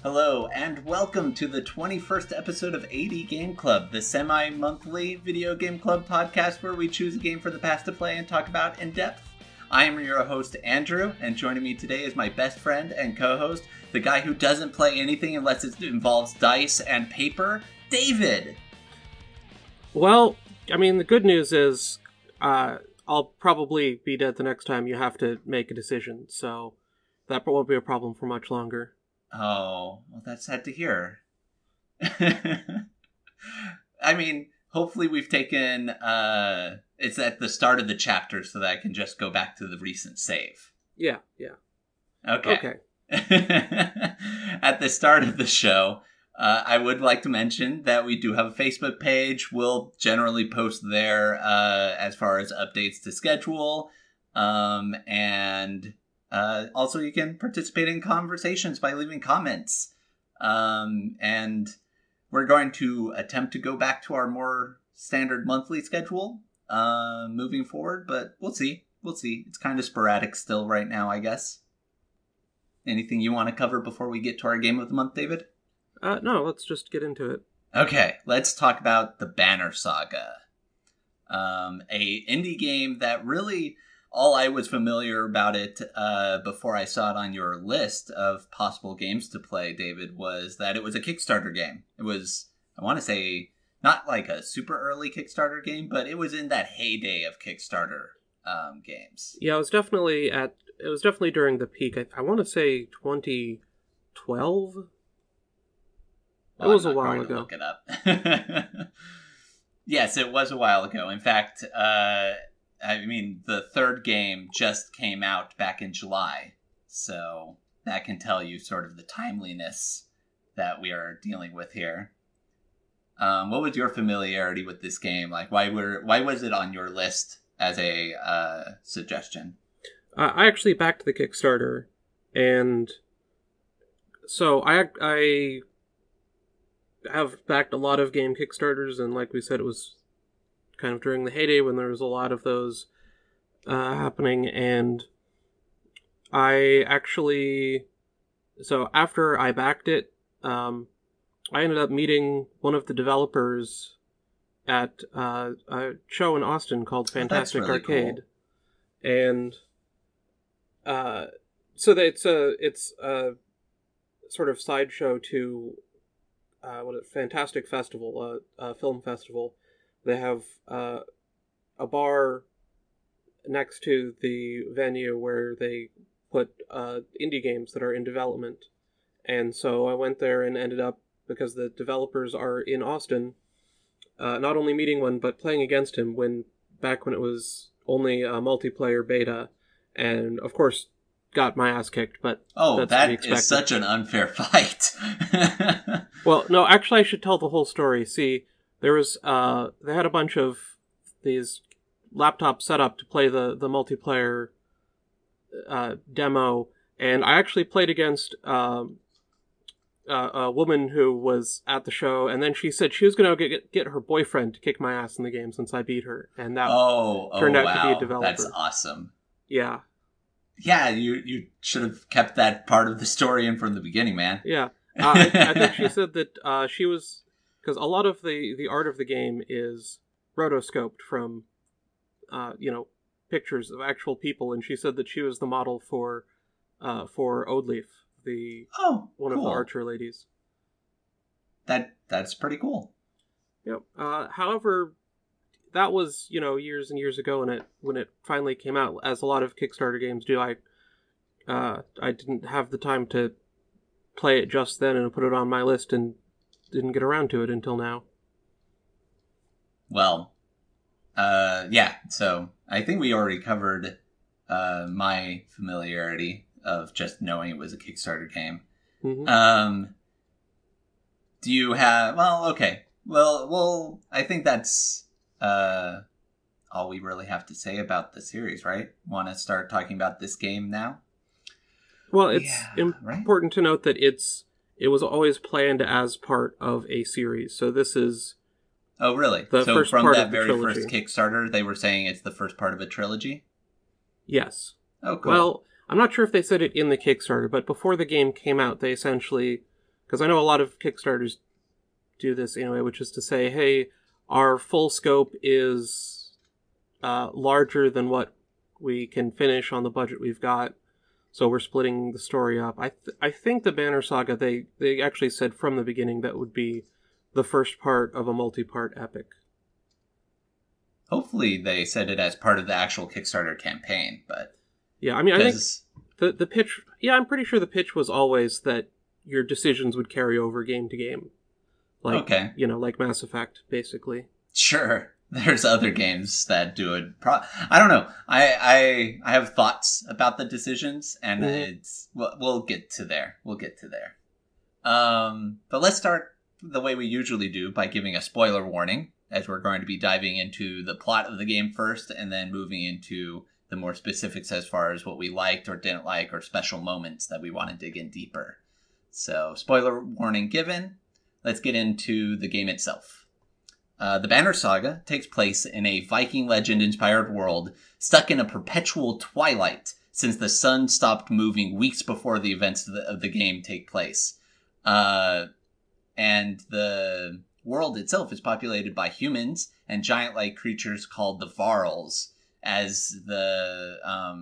Hello, and welcome to the 21st episode of AD Game Club, the semi-monthly video game club podcast where we choose a game for the past to play and talk about in depth. I am your host, Andrew, and joining me today is my best friend and co-host, the guy who doesn't play anything unless it involves dice and paper, David. Well, I mean, the good news is I'll probably be dead the next time you have to make a decision, so that won't be a problem for much longer. Oh, well, that's sad to hear. I mean, hopefully we've taken, it's at the start of the chapter so that I can just go back to the recent save. Yeah. Okay. At the start of the show, I would like to mention that we do have a Facebook page. We'll generally post there as far as updates to schedule, and also, you can participate in conversations by leaving comments. And we're going to attempt to go back to our more standard monthly schedule moving forward, but we'll see. It's kind of sporadic still right now, I guess. Anything you want to cover before we get to our game of the month, David? No, let's just get into it. Okay, let's talk about the Banner Saga. A indie game that really... All I was familiar about it before I saw it on your list of possible games to play, David, was that it was a Kickstarter game. It was, I want to say, not like a super early Kickstarter game, but it was in that heyday of Kickstarter games. Yeah, it was definitely during the peak. I want to say 2012. Well, it was a while ago. Look it up. Yes, it was a while ago. In fact, I mean, the third game just came out back in July, so that can tell you sort of the timeliness that we are dealing with here. What was your familiarity with this game? Like, why was it on your list as a suggestion? I actually backed the Kickstarter, and so I have backed a lot of game Kickstarters, and like we said, it was kind of during the heyday when there was a lot of those happening, and I actually, so after I backed it, I ended up meeting one of the developers at a show in Austin called Fantastic really Arcade, cool. And so it's a sort of sideshow to Fantastic Festival, a film festival. They have a bar next to the venue where they put indie games that are in development. And so I went there and ended up, because the developers are in Austin, not only meeting one, but playing against him back when it was only a multiplayer beta. And, of course, got my ass kicked, but that's that to be expected. Is such an unfair fight. Well, no, actually I should tell the whole story. See, there was, they had a bunch of these laptops set up to play the multiplayer demo, and I actually played against a woman who was at the show, and then she said she was going to get her boyfriend to kick my ass in the game since I beat her, and that turned out to be a developer. That's awesome. Yeah. Yeah, you should have kept that part of the story in from the beginning, man. Yeah. I think she said that she was... Because a lot of the art of the game is rotoscoped from, pictures of actual people, and she said that she was the model for Oddleif, one of the archer ladies. That's pretty cool. Yep. However, that was years and years ago, and when it finally came out, as a lot of Kickstarter games do. I didn't have the time to play it just then and put it on my list, and didn't get around to it until now. Well, yeah, so I think we already covered my familiarity of just knowing it was a Kickstarter game. Mm-hmm. Do you have... Well, okay. Well, I think that's all we really have to say about the series, right? Want to start talking about this game now? Well, it's important to note that it was always planned as part of a series. So this is... Oh, really? So from that very first Kickstarter, they were saying it's the first part of a trilogy? Yes. Oh, cool. Well, I'm not sure if they said it in the Kickstarter, but before the game came out, they essentially because I know a lot of Kickstarters do this anyway, which is to say, hey, our full scope is larger than what we can finish on the budget we've got, so we're splitting the story up. I think the Banner Saga, they actually said from the beginning that would be the first part of a multi-part epic. Hopefully they said it as part of the actual Kickstarter campaign, but... Yeah, I mean, I think the pitch... Yeah, I'm pretty sure the pitch was always that your decisions would carry over game to game. Like, okay. You know, like Mass Effect, basically. Sure. There's other games that do it. I don't know. I have thoughts about the decisions, and it's... We'll get to there. But let's start the way we usually do, by giving a spoiler warning, as we're going to be diving into the plot of the game first, and then moving into the more specifics as far as what we liked or didn't like, or special moments that we want to dig in deeper. So, spoiler warning given. Let's get into the game itself. The Banner Saga takes place in a Viking legend-inspired world stuck in a perpetual twilight since the sun stopped moving weeks before the events of the game take place. And the world itself is populated by humans and giant-like creatures called the Varls, as the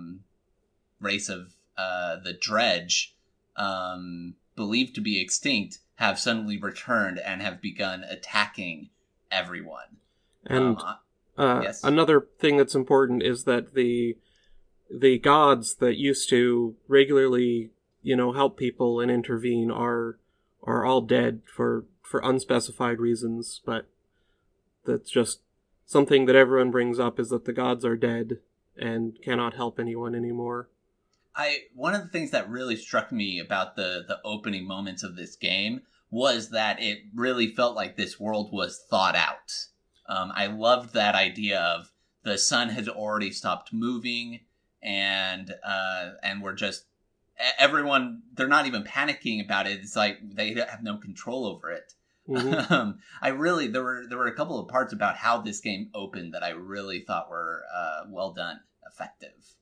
race of the Dredge, believed to be extinct, have suddenly returned and have begun attacking everyone. And yes. Another thing that's important is that the gods that used to regularly, help people and intervene are all dead for unspecified reasons, but that's just something that everyone brings up, is that the gods are dead and cannot help anyone anymore. One of the things that really struck me about the opening moments of this game was that it really felt like this world was thought out. I loved that idea of the sun has already stopped moving, and we're just everyone. They're not even panicking about it. It's like they have no control over it. Mm-hmm. There were a couple of parts about how this game opened that I really thought were well done, effective.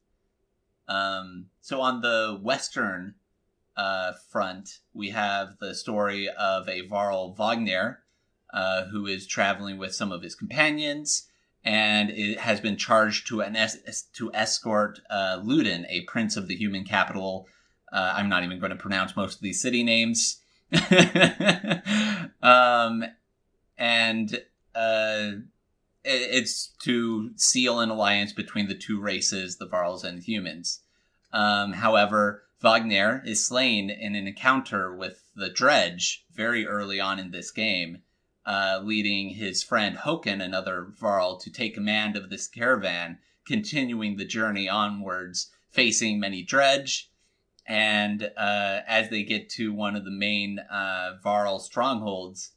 So on the Western front, we have the story of a Varl Wagner, who is traveling with some of his companions, and it has been charged to escort Ludin, a prince of the human capital. I'm not even going to pronounce most of these city names. It's to seal an alliance between the two races, the Varls and humans. However, Wagner is slain in an encounter with the Dredge very early on in this game, leading his friend Håkon, another Varl, to take command of this caravan, continuing the journey onwards, facing many Dredge. And as they get to one of the main Varl strongholds,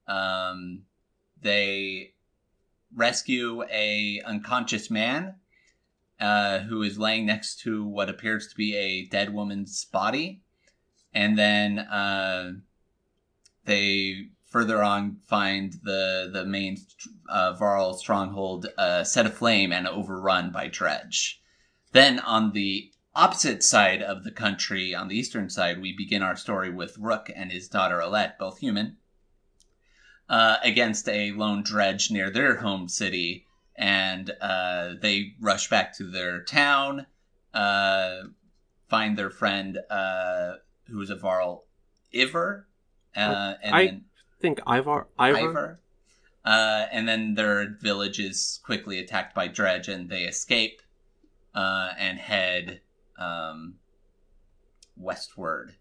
they rescue a unconscious man who is laying next to what appears to be a dead woman's body. And then they further on find the main Varl stronghold set aflame and overrun by Dredge. Then on the opposite side of the country, on the eastern side, we begin our story with Rook and his daughter Alette, both human, against a lone Dredge near their home city, and they rush back to their town, find their friend, who is a Varl, Ivar, think Ivar. And then their village is quickly attacked by Dredge, and they escape and head westward.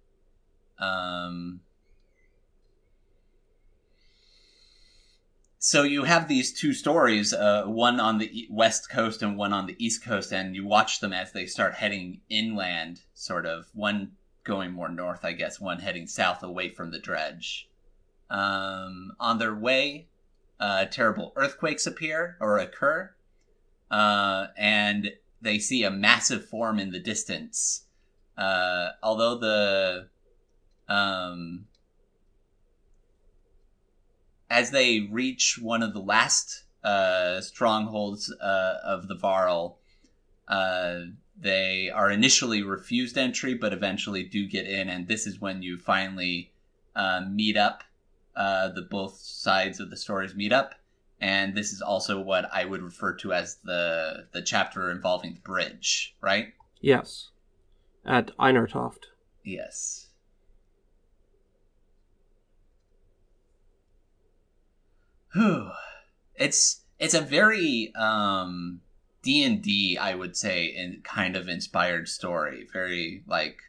So you have these two stories, one on the west coast and one on the east coast, and you watch them as they start heading inland, sort of. One going more north, I guess, one heading south away from the Dredge. On their way, terrible earthquakes occur, and they see a massive form in the distance. Although as they reach one of the last strongholds of the Varl, they are initially refused entry, but eventually do get in, and this is when you finally meet up. The both sides of the stories meet up. And this is also what I would refer to as the chapter involving the bridge, right? Yes. At Einartoft. Yes. Whew. It's a very D&D, I would say, in kind of inspired story. Very, like,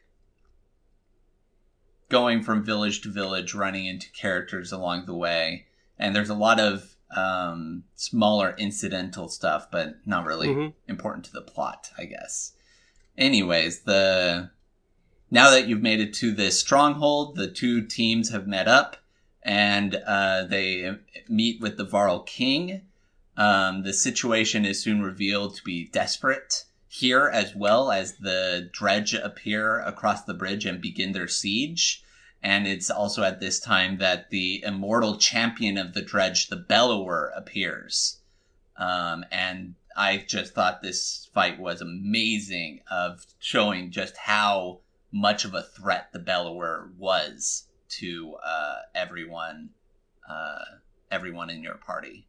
going from village to village, running into characters along the way. And there's a lot of smaller incidental stuff, but not really important to the plot, I guess. Anyways, now that you've made it to this stronghold, the two teams have met up, and they meet with the Varl King. The situation is soon revealed to be desperate here, as well as the Dredge appear across the bridge and begin their siege. And it's also at this time that the immortal champion of the Dredge, the Bellower, appears. And I just thought this fight was amazing, of showing just how much of a threat the Bellower was to everyone in your party.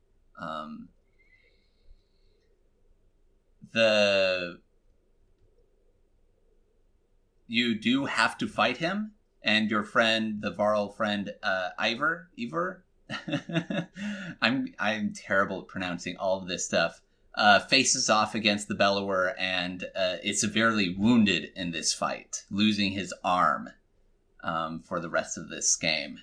You do have to fight him, and your friend, the Varl friend, Ivor. I'm terrible at pronouncing all of this stuff. Faces off against the Bellower and is severely wounded in this fight, losing his arm for the rest of this game.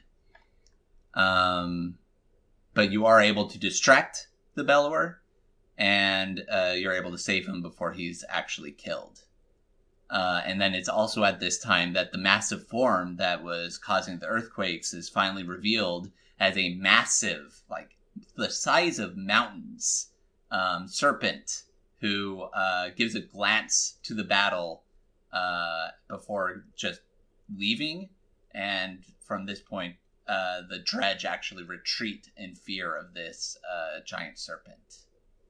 But you are able to distract the Bellower, and you're able to save him before he's actually killed. And then it's also at this time that the massive form that was causing the earthquakes is finally revealed as a massive, like the size of mountains, serpent who gives a glance to the battle before just leaving. And from this point, the Dredge actually retreat in fear of this giant serpent.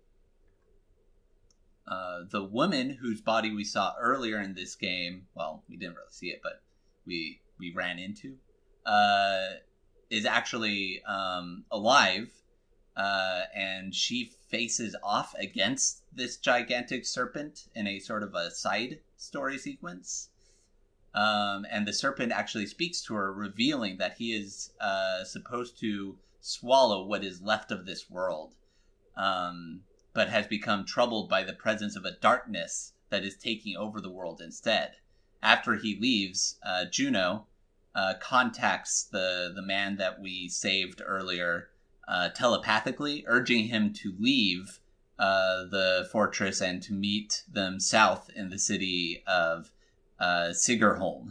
The woman whose body we saw earlier in this game, well, we didn't really see it, but we ran into, is actually alive, and she faces off against this gigantic serpent in a sort of a side story sequence. And the serpent actually speaks to her, revealing that he is supposed to swallow what is left of this world, but has become troubled by the presence of a darkness that is taking over the world instead. After he leaves, Juno contacts the man that we saved earlier telepathically, urging him to leave the fortress and to meet them south in the city of Sigerholm.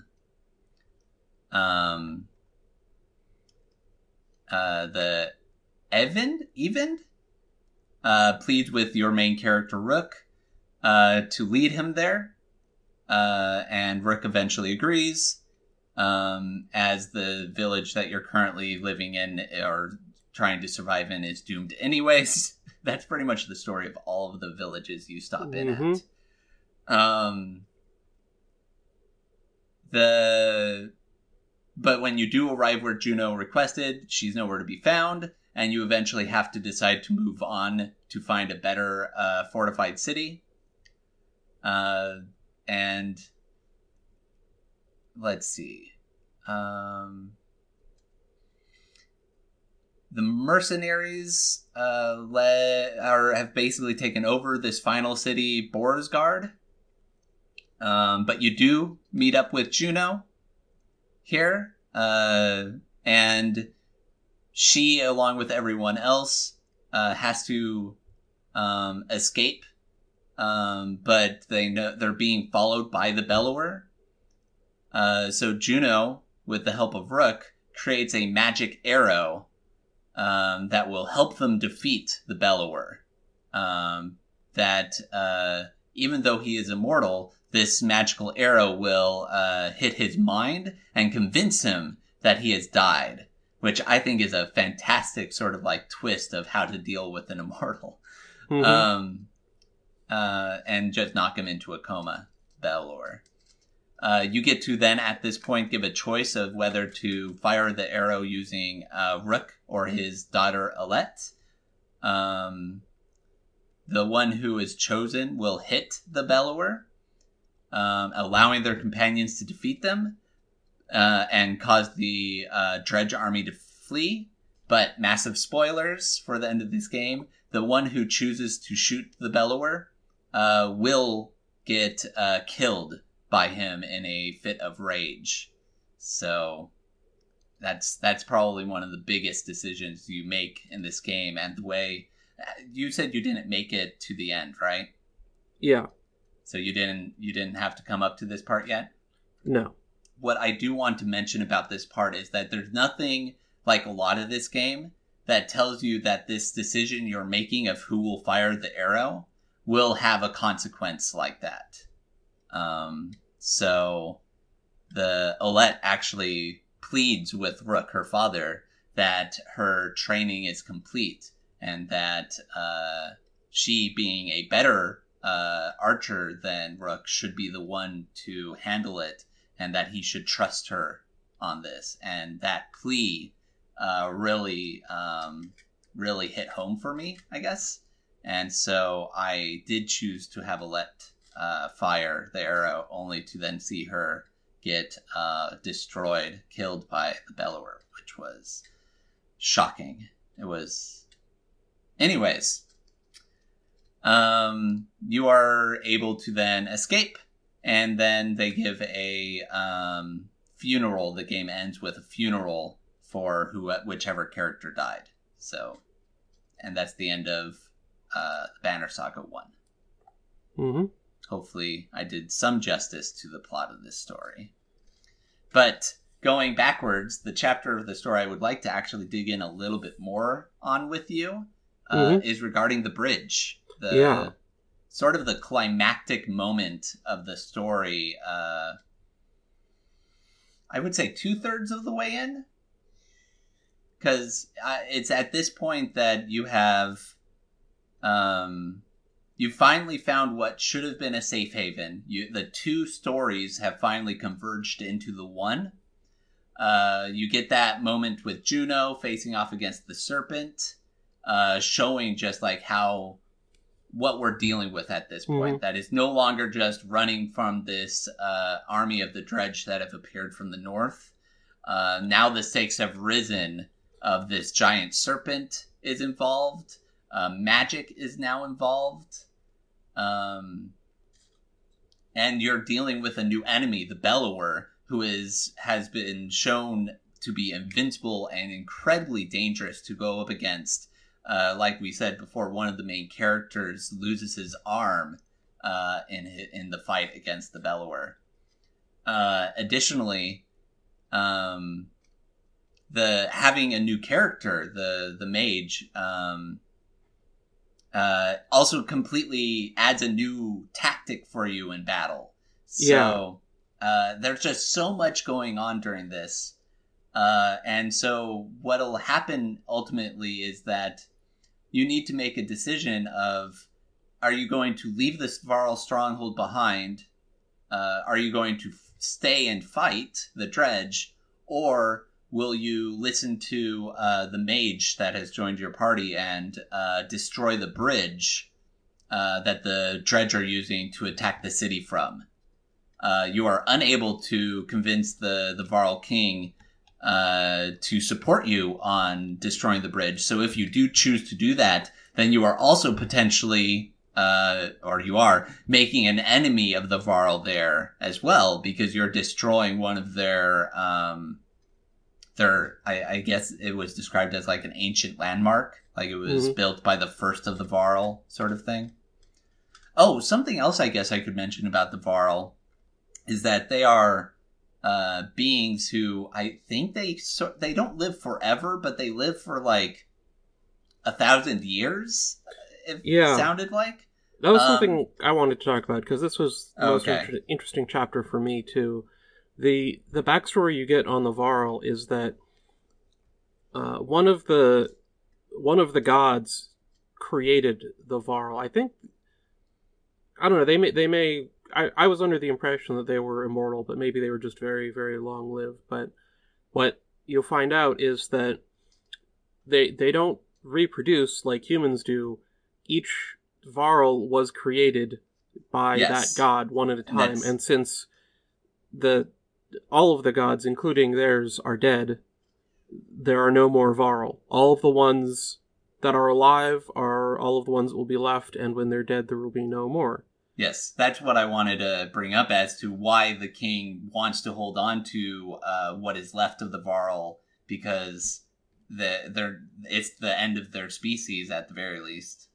The Eyvind pleads with your main character, Rook, to lead him there. And Rook eventually agrees, as the village that you're currently living in or trying to survive in is doomed anyways. That's pretty much the story of all of the villages you stop in at. But when you do arrive where Juno requested, she's nowhere to be found, and you eventually have to decide to move on to find a better fortified city. And let's see. The mercenaries have basically taken over this final city, Borsgard. But you do meet up with Juno here, and she, along with everyone else, has to escape, but they know they're being followed by the Bellower. So Juno, with the help of Rook, creates a magic arrow that will help them defeat the Bellower. Even though he is immortal, this magical arrow will hit his mind and convince him that he has died, which I think is a fantastic sort of like twist of how to deal with an immortal. And just knock him into a coma, Bellower. You get to then, at this point, give a choice of whether to fire the arrow using Rook or his daughter Alette. The one who is chosen will hit the Bellower, allowing their companions to defeat them and cause the Dredge army to flee. But massive spoilers for the end of this game. The one who chooses to shoot the Bellower will get killed by him in a fit of rage. So that's probably one of the biggest decisions you make in this game. And the way you said you didn't make it to the end, right? Yeah. So you didn't have to come up to this part yet? No. What I do want to mention about this part is that there's nothing like a lot of this game that tells you that this decision you're making of who will fire the arrow will have a consequence like that. So the Alette actually pleads with Rook, her father, that her training is complete and that she, being a better archer than Rook, should be the one to handle it, and that he should trust her on this. And that plea really hit home for me, I guess. And so I did choose to have Alette fire the arrow, only to then see her get destroyed, killed by the Bellower, which was shocking. It was... Anyways, you are able to then escape, and then they give a funeral. The game ends with a funeral for whichever character died. So, and that's the end of Banner Saga 1. Mm-hmm. Hopefully I did some justice to the plot of this story. But going backwards, the chapter of the story I would like to actually dig in a little bit more on with you is regarding the bridge. Sort of the climactic moment of the story. I would say 2/3 of the way in. Because it's at this point that you have... you finally found what should have been a safe haven. The two stories have finally converged into the one. You get that moment with Juno facing off against the serpent, showing just like what we're dealing with at this point. That is no longer just running from this army of the Dredge that have appeared from the north. Now the stakes have risen. Of this giant serpent is involved. Magic is now involved. And you're dealing with a new enemy, the Bellower, who has been shown to be invincible and incredibly dangerous to go up against. Like we said before, one of the main characters loses his arm in the fight against the Bellower. Additionally, having a new character, the mage, also completely adds a new tactic for you in battle. So there's just so much going on during this. And so what'll happen ultimately is that you need to make a decision of, are you going to leave this Varl stronghold behind? Are you going to stay and fight the Dredge? Or will you listen to the mage that has joined your party and destroy the bridge that the Dredge are using to attack the city from? You are unable to convince the Varl King to support you on destroying the bridge. So if you do choose to do that, then you are also potentially, or you are, making an enemy of the Varl there as well, because you're destroying one of their I guess it was described as like an ancient landmark. Like it was built by the first of the Varl sort of thing. Oh, something else I guess I could mention about the Varl is that they are beings who I think they don't live forever, but they live for like 1,000 years. It sounded like. That was something I wanted to talk about, because this was the most interesting chapter for me too. The backstory you get on the Varl is that one of the gods created the Varl. I don't know. They may I was under the impression that they were immortal, but maybe they were just very, very long-lived. But what you'll find out is that they don't reproduce like humans do. Each Varl was created by Yes. that god one at a time, and since all of the gods, including theirs, are dead, there are no more Varl. All of the ones that are alive are all of the ones that will be left, and when they're dead, there will be no more. Yes, that's what I wanted to bring up as to why the king wants to hold on to what is left of the Varl, because it's the end of their species at the very least.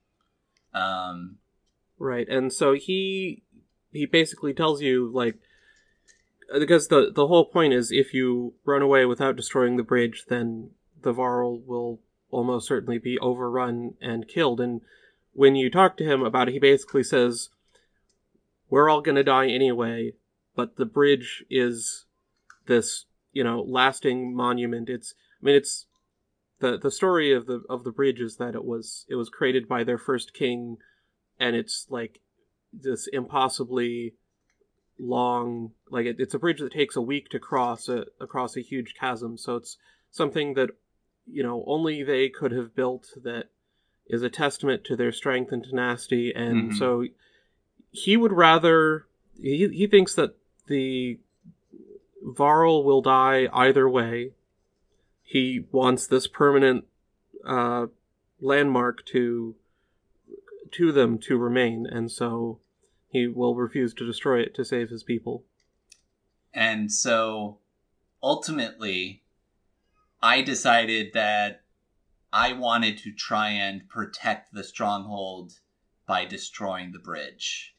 Right, and so he basically tells you, like, because the whole point is if you run away without destroying the bridge, then the Varl will almost certainly be overrun and killed. And when you talk to him about it, he basically says, we're all going to die anyway, but the bridge is this, lasting monument. It's the story of the bridge is that it was created by their first king, and it's like this impossibly long, like it's a bridge that takes a week to cross across a huge chasm. So it's something that only they could have built, that is a testament to their strength and tenacity. And so he would rather, he thinks that the Varl will die either way. He wants this permanent landmark to them to remain, and so he will refuse to destroy it to save his people. And so ultimately, I decided that I wanted to try and protect the stronghold by destroying the bridge.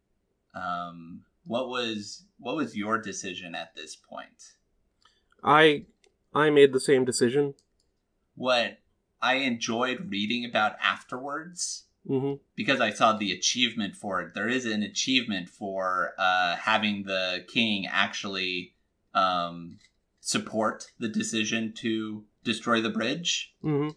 What was your decision at this point? I made the same decision. What I enjoyed reading about afterwards, because I saw the achievement for it. There is an achievement for having the king actually support the decision to destroy the bridge. In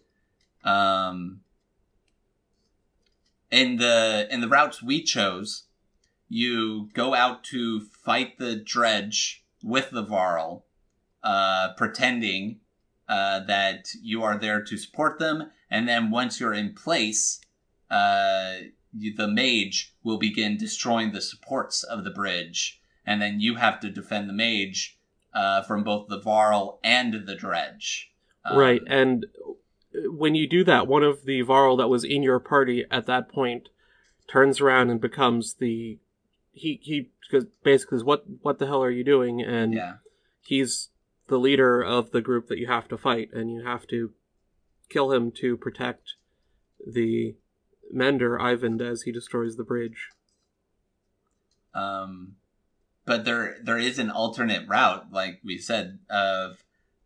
the routes we chose, you go out to fight the dredge with the Varl, pretending that you are there to support them, and then once you're in place, the mage will begin destroying the supports of the bridge, and then you have to defend the mage from both the Varl and the dredge. Right, and when you do that, one of the Varl that was in your party at that point turns around and becomes the... He basically says, what the hell are you doing? And he's the leader of the group that you have to fight, and you have to kill him to protect the mender, Ivan, as he destroys the bridge. But there is an alternate route, like we said, of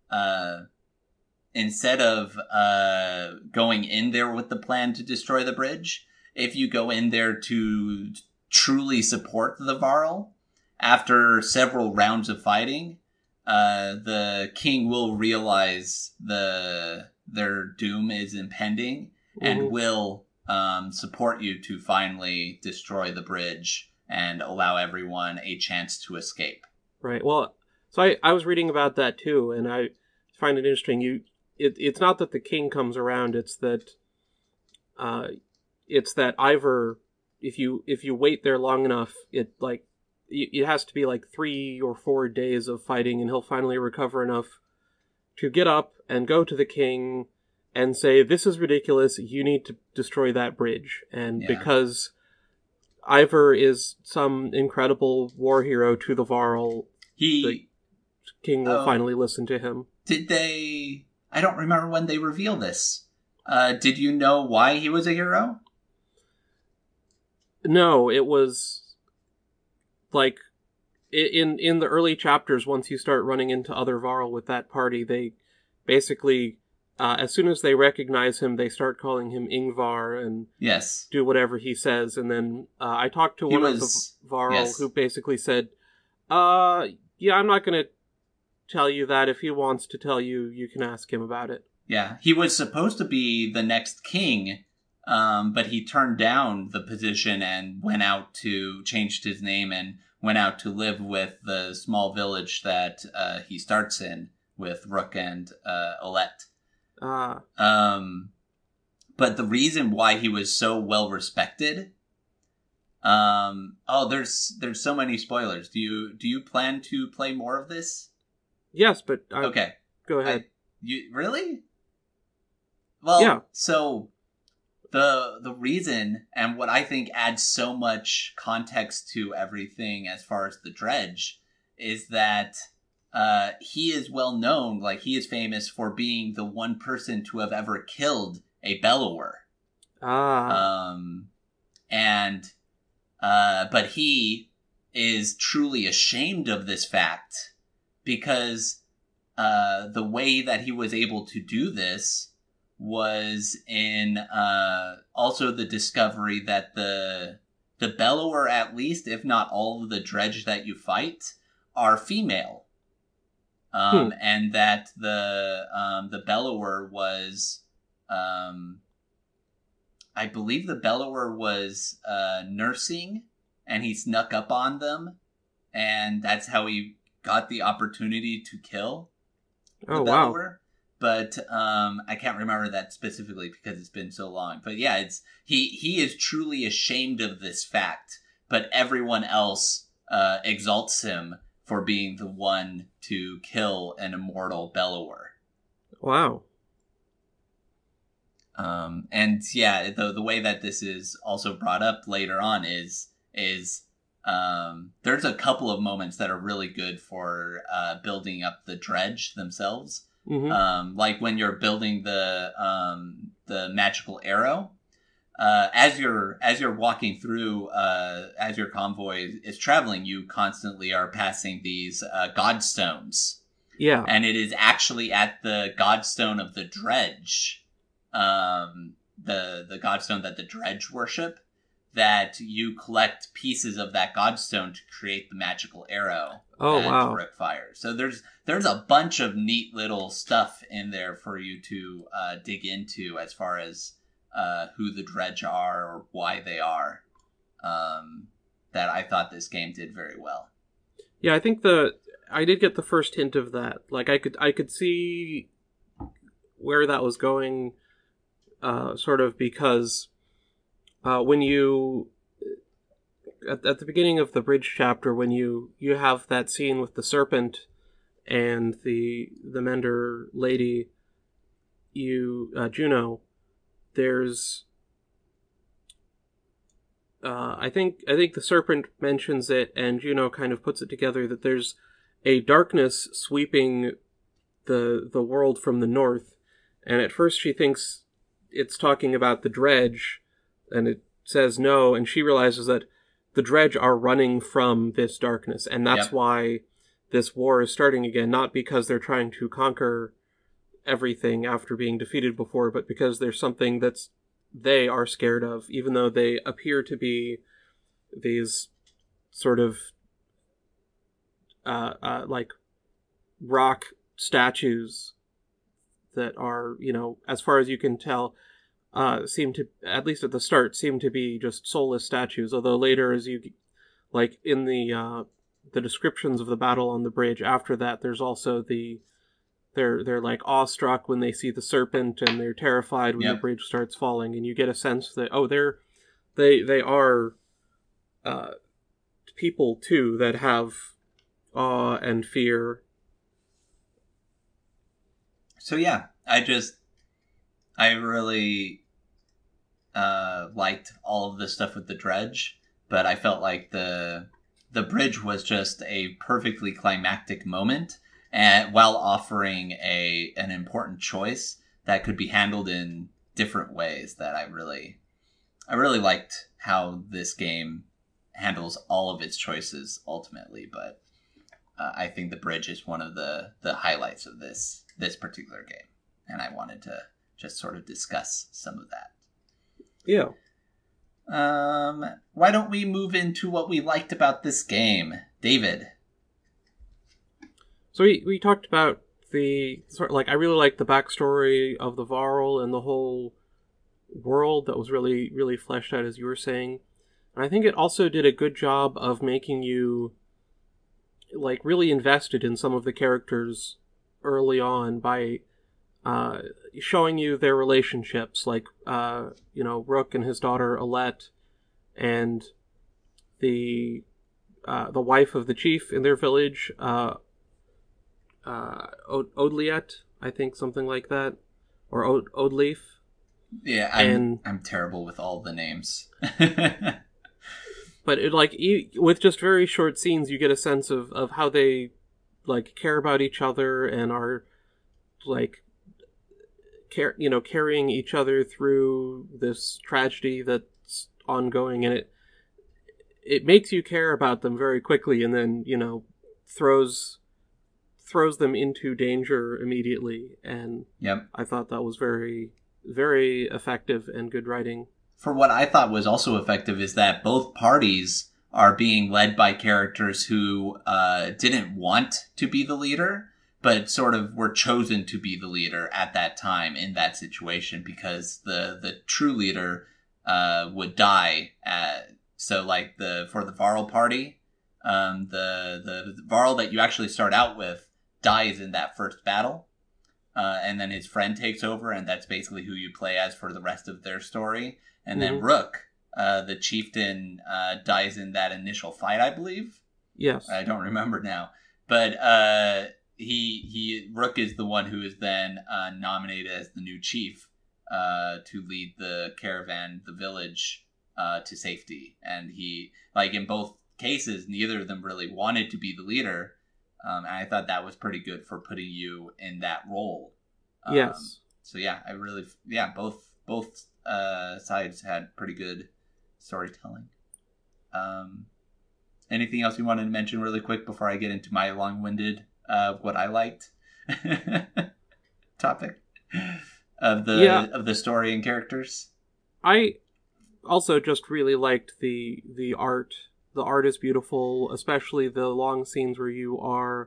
instead of going in there with the plan to destroy the bridge, if you go in there to truly support the Varl, after several rounds of fighting, the king will realize their doom is impending and will support you to finally destroy the bridge and allow everyone a chance to escape. Right. Well, so I was reading about that too, and I find it interesting. It's not that the king comes around; it's that Ivor, if you wait there long enough, it has to be like 3 or 4 days of fighting, and he'll finally recover enough to get up and go to the king and say, "This is ridiculous. You need to destroy that bridge." And because Ivor is some incredible war hero to the Varl, the king will finally listen to him. Did they... I don't remember when they reveal this. Did you know why he was a hero? No, it was like in the early chapters, once you start running into other Varl with that party, they basically, as soon as they recognize him, they start calling him Ingvar and do whatever he says. And then I talked to one of the Varl who basically said, yeah, I'm not going to tell you that. If he wants to tell you, you can ask him about it. Yeah, he was supposed to be the next king But he turned down the position and changed his name and went out to live with the small village that he starts in with Rook and Olette. But the reason why he was so well respected. There's so many spoilers. Do you plan to play more of this? Yes, but okay. Go ahead. You really? Well, yeah. So the reason and what I think adds so much context to everything as far as the Dredge is that he is well known, like he is famous for being the one person to have ever killed a Bellower. But he is truly ashamed of this fact because the way that he was able to do this was in also the discovery that the Bellower, at least, if not all of the Dredge that you fight, are female. And that the Bellower was... I believe the Bellower was nursing, and he snuck up on them, and that's how he got the opportunity to kill the Bellower. Wow. But I can't remember that specifically because it's been so long. But yeah, he is truly ashamed of this fact, but everyone else exalts him for being the one to kill an immortal Bellower. Wow. And yeah, the way that this is also brought up later on is there's a couple of moments that are really good for building up the Dredge themselves. Mm-hmm. Like when you're building the magical arrow, as you're walking through, as your convoy is traveling, you constantly are passing these godstones. Yeah, and it is actually at the godstone of the Dredge. The godstone that the Dredge worship, that you collect pieces of that godstone to create the magical arrow that Rook fires. So there's a bunch of neat little stuff in there for you to dig into as far as who the Dredge are or why they are, that I thought this game did very well. Yeah, I think I did get the first hint of that. Like I could see where that was going. Sort of because when you at the beginning of the bridge chapter, when you have that scene with the serpent and the Mender lady, Juno, there's I think the serpent mentions it, and Juno kind of puts it together that there's a darkness sweeping the world from the north, and at first she thinks it's talking about the Dredge, and it says no, and she realizes that the Dredge are running from this darkness, and that's why this war is starting again, not because they're trying to conquer everything after being defeated before, but because there's something they are scared of, even though they appear to be these sort of like rock statues that are, as far as you can tell, seem to, at least at the start, seem to be just soulless statues. Although later, as you, like in the descriptions of the battle on the bridge after that, there's also they're like awestruck when they see the serpent, and they're terrified when the bridge starts falling, and you get a sense that they are people too that have awe and fear. So yeah, I really liked all of the stuff with the Dredge, but I felt like the bridge was just a perfectly climactic moment, and while offering an important choice that could be handled in different ways. That I really liked how this game handles all of its choices ultimately, but I think the bridge is one of the highlights of this particular game, and I wanted to just sort of discuss some of that. Yeah. Why don't we move into what we liked about this game, David? So we talked about the sort of, like, I really liked the backstory of the Varl and the whole world that was really, really fleshed out, as you were saying. And I think it also did a good job of making you like really invested in some of the characters early on by showing you their relationships, like Rook and his daughter Alette, and the wife of the chief in their village, Odliet, I think, something like that, or Odleaf. Yeah, I'm terrible with all the names. But with just very short scenes, you get a sense of how they like care about each other and are like carrying each other through this tragedy that's ongoing, and it makes you care about them very quickly, and then throws them into danger immediately. And yep. I thought that was very, very effective and good writing. For what I thought was also effective is that both parties are being led by characters who didn't want to be the leader, but sort of were chosen to be the leader at that time in that situation, because the true leader would die. So like for the Varl party, the Varl that you actually start out with dies in that first battle. And then his friend takes over, and that's basically who you play as for the rest of their story. And then Rook, the chieftain, dies in that initial fight, I believe. Yes. I don't remember now. But Rook is the one who is then nominated as the new chief to lead the caravan, the village, to safety. And he, like in both cases, neither of them really wanted to be the leader. And I thought that was pretty good for putting you in that role. Yes. So yeah, both sides had pretty good storytelling. Anything else you wanted to mention really quick before I get into my long-winded what I liked topic of the story and characters? I also just really liked the art. The art is beautiful, especially the long scenes where you are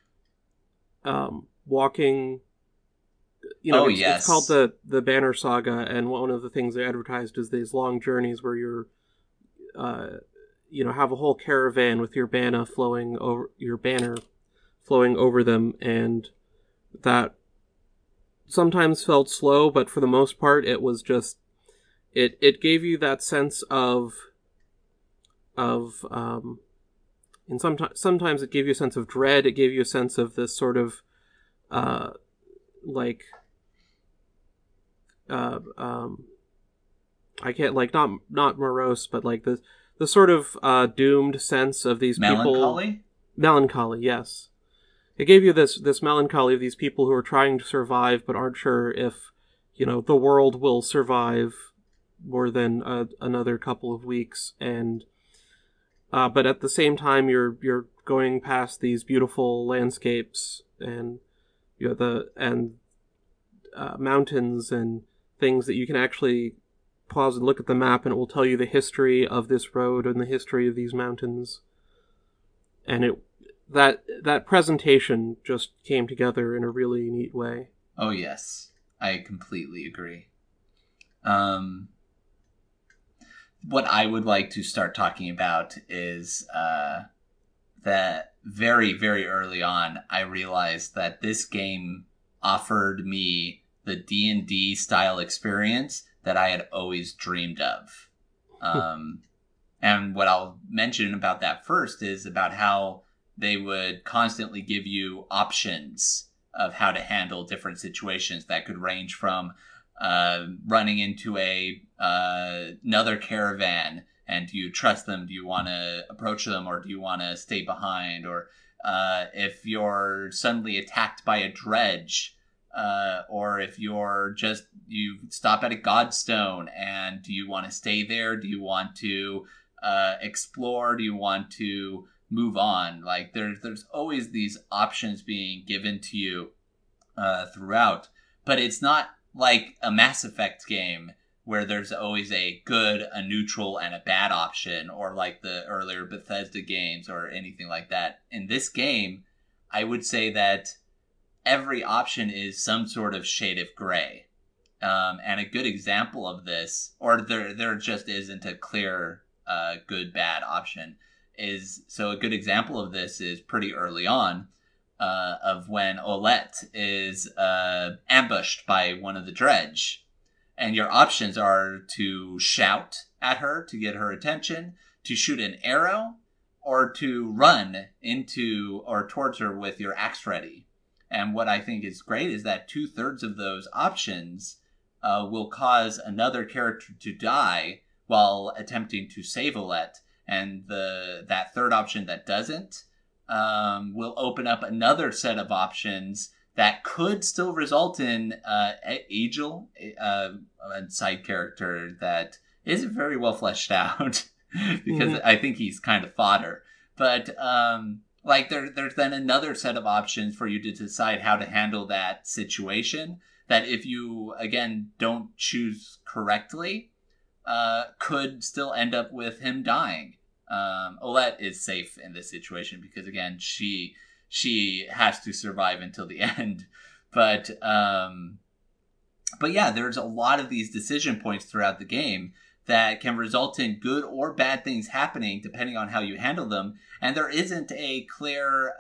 walking. It's called the Banner Saga, and one of the things they advertised is these long journeys where you're, have a whole caravan with your banner flowing over them, and that sometimes felt slow, but for the most part, it was just it gave you that sense of and sometimes it gave you a sense of dread. It gave you a sense of this sort of I can't not morose, but like the sort of doomed sense of these people. Melancholy, yes. It gave you this melancholy of these people who are trying to survive but aren't sure if the world will survive more than another couple of weeks, and but at the same time you're going past these beautiful landscapes and mountains and things that you can actually pause and look at the map, and it will tell you the history of this road and the history of these mountains. And that presentation just came together in a really neat way. Oh yes, I completely agree. What I would like to start talking about is that very, very early on, I realized that this game offered me the D&D style experience that I had always dreamed of. And what I'll mention about that first is about how they would constantly give you options of how to handle different situations that could range from running into another caravan, and do you trust them? Do you want to approach them, or do you want to stay behind? Or if you're suddenly attacked by a dredge, or if you stop at a godstone, and do you want to stay there? Do you want to explore? Do you want to move on? Like there's always these options being given to you throughout, but it's not like a Mass Effect game where there's always a good, a neutral, and a bad option, or like the earlier Bethesda games or anything like that. In this game, I would say that every option is some sort of shade of gray. And a good example of this, or there just isn't a clear good bad option, a good example of this is pretty early on, of when Olette is ambushed by one of the dredge. And your options are to shout at her to get her attention, to shoot an arrow, or to run into or towards her with your axe ready. And what I think is great is that 2/3 of those options will cause another character to die while attempting to save Olette. And that third option that doesn't will open up another set of options that could still result in Agil, a side character that isn't very well fleshed out because I think he's kind of fodder. But there's then another set of options for you to decide how to handle that situation that if you, again, don't choose correctly, could still end up with him dying. Olette is safe in this situation because, again, she has to survive until the end. But yeah, there's a lot of these decision points throughout the game that can result in good or bad things happening depending on how you handle them. And there isn't a clear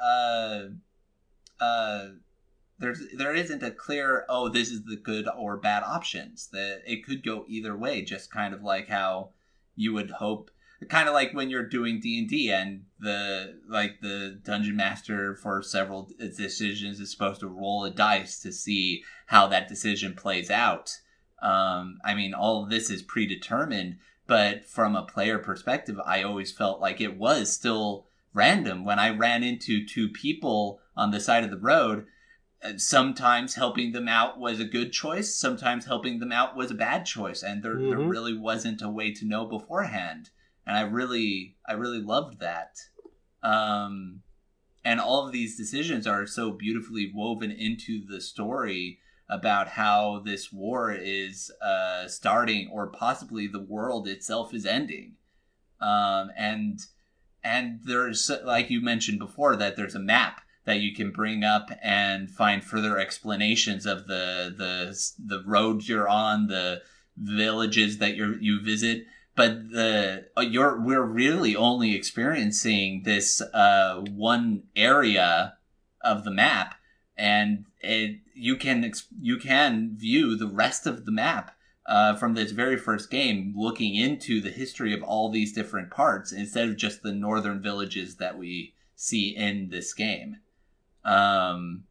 there isn't a clear, oh, this is the good or bad options. That it could go either way, just kind of like how you would hope. Kind of like when you're doing D&D and the dungeon master for several decisions is supposed to roll a dice to see how that decision plays out. I mean, all of this is predetermined, but from a player perspective, I always felt like it was still random. When I ran into two people on the side of the road, sometimes helping them out was a good choice. Sometimes helping them out was a bad choice. And there really wasn't a way to know beforehand. And I really loved that. And all of these decisions are so beautifully woven into the story about how this war is starting, or possibly the world itself is ending. And there's, like you mentioned before, that there's a map that you can bring up and find further explanations of the roads you're on, the villages that you visit. But we're really only experiencing this one area of the map, and you can view the rest of the map from this very first game, looking into the history of all these different parts instead of just the northern villages that we see in this game. And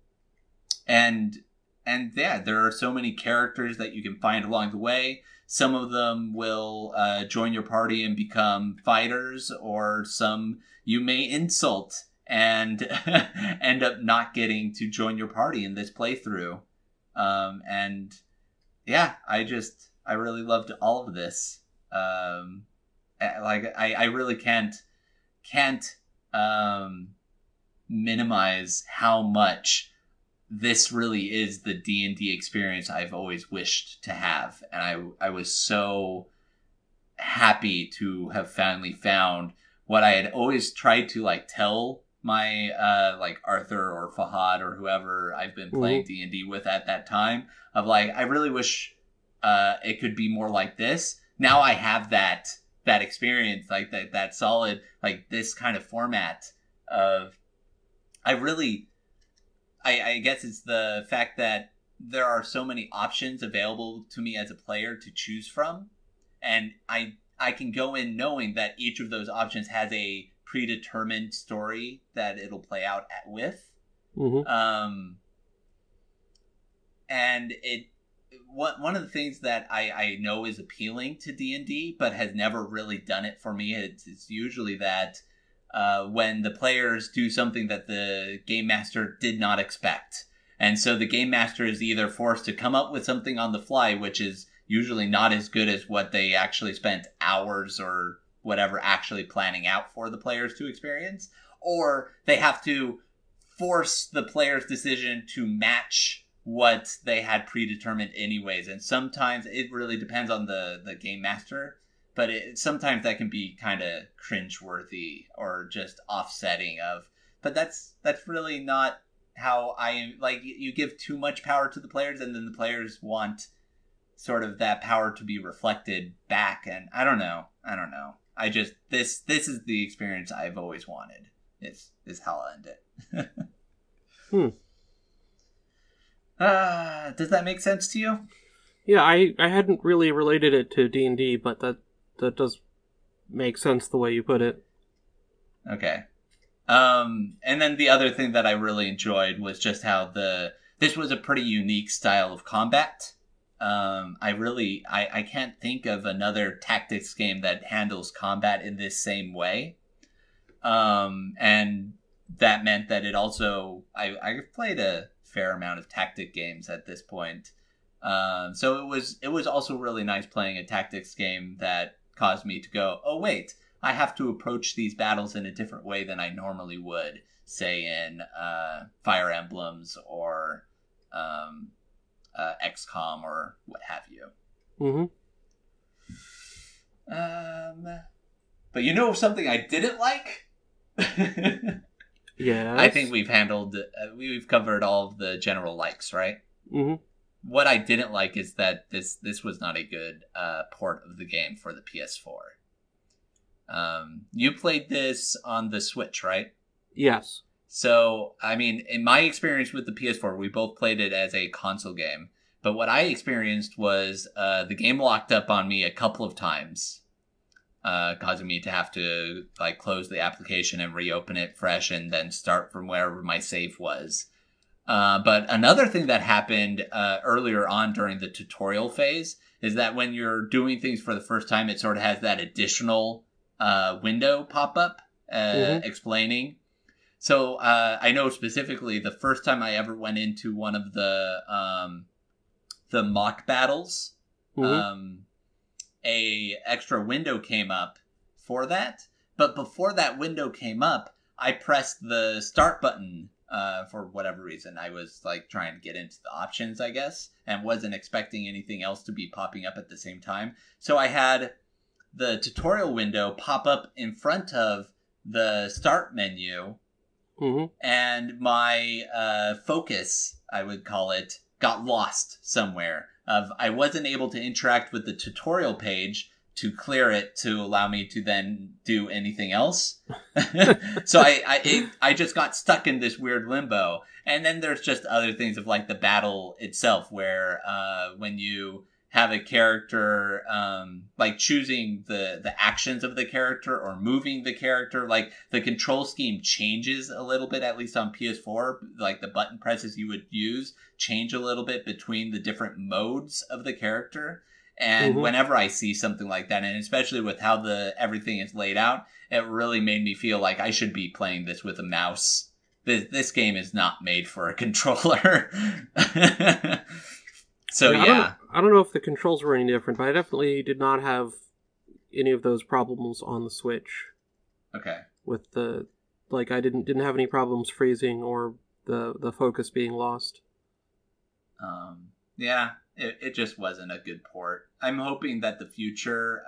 yeah, there are so many characters that you can find along the way. Some of them will join your party and become fighters, or some you may insult and end up not getting to join your party in this playthrough. And yeah, I really loved all of this. I really can't minimize how much this really is the D&D experience I've always wished to have. And I was so happy to have finally found what I had always tried to tell my Arthur or Fahad or whoever I've been playing D&D with at that time, of I really wish it could be more like this. Now I have that experience, that solid, this kind of format of, I guess it's the fact that there are so many options available to me as a player to choose from. And I can go in knowing that each of those options has a predetermined story that it'll play out with. And one of the things that I know is appealing to D&D, but has never really done it for me, it's usually that when the players do something that the game master did not expect. And so the game master is either forced to come up with something on the fly, which is usually not as good as what they actually spent hours or whatever actually planning out for the players to experience, or they have to force the player's decision to match what they had predetermined anyways. And sometimes it really depends on the game master, but sometimes that can be kind of cringeworthy or just offsetting but that's really not how I am. You give too much power to the players, and then the players want sort of that power to be reflected back. And I don't know. I just this is the experience I've always wanted. Is how I'll end it. Does that make sense to you? Yeah, I hadn't really related it to D&D, but that does make sense the way you put it. Okay. And then the other thing that I really enjoyed was just how this was a pretty unique style of combat. I can't think of another tactics game that handles combat in this same way. And that meant that it also, I've played a fair amount of tactic games at this point. So it was also really nice playing a tactics game that caused me to go, oh wait, I have to approach these battles in a different way than I normally would, say in Fire Emblems or XCOM or what have you. But you know something I didn't like? Yeah. I think we've covered all of the general likes, right? Mm-hmm. What I didn't like is that this was not a good port of the game for the PS4. You played this on the Switch, right? Yes. So, I mean, in my experience with the PS4, we both played it as a console game. But what I experienced was the game locked up on me a couple of times, causing me to have to like close the application and reopen it fresh and then start from wherever my save was. But another thing that happened earlier on during the tutorial phase is that when you're doing things for the first time, it sort of has that additional window pop up explaining. So I know specifically the first time I ever went into one of the mock battles, a extra window came up for that. But before that window came up, I pressed the start button for whatever reason. I was like trying to get into the options, I guess, and wasn't expecting anything else to be popping up at the same time. So I had the tutorial window pop up in front of the start menu, and my focus, I would call it, got lost somewhere. I wasn't able to interact with the tutorial page to clear it to allow me to then do anything else. So I just got stuck in this weird limbo. And then there's just other things of like the battle itself, where when you have a character, like choosing the actions of the character or moving the character, like the control scheme changes a little bit, at least on PS4. Like the button presses you would use change a little bit between the different modes of the character. And whenever I see something like that, and especially with how everything is laid out, it really made me feel like I should be playing this with a mouse. This game is not made for a controller. So yeah. I don't know if the controls were any different, but I definitely did not have any of those problems on the Switch. Okay. With I didn't have any problems freezing or the focus being lost. Yeah. It just wasn't a good port. I'm hoping that the future,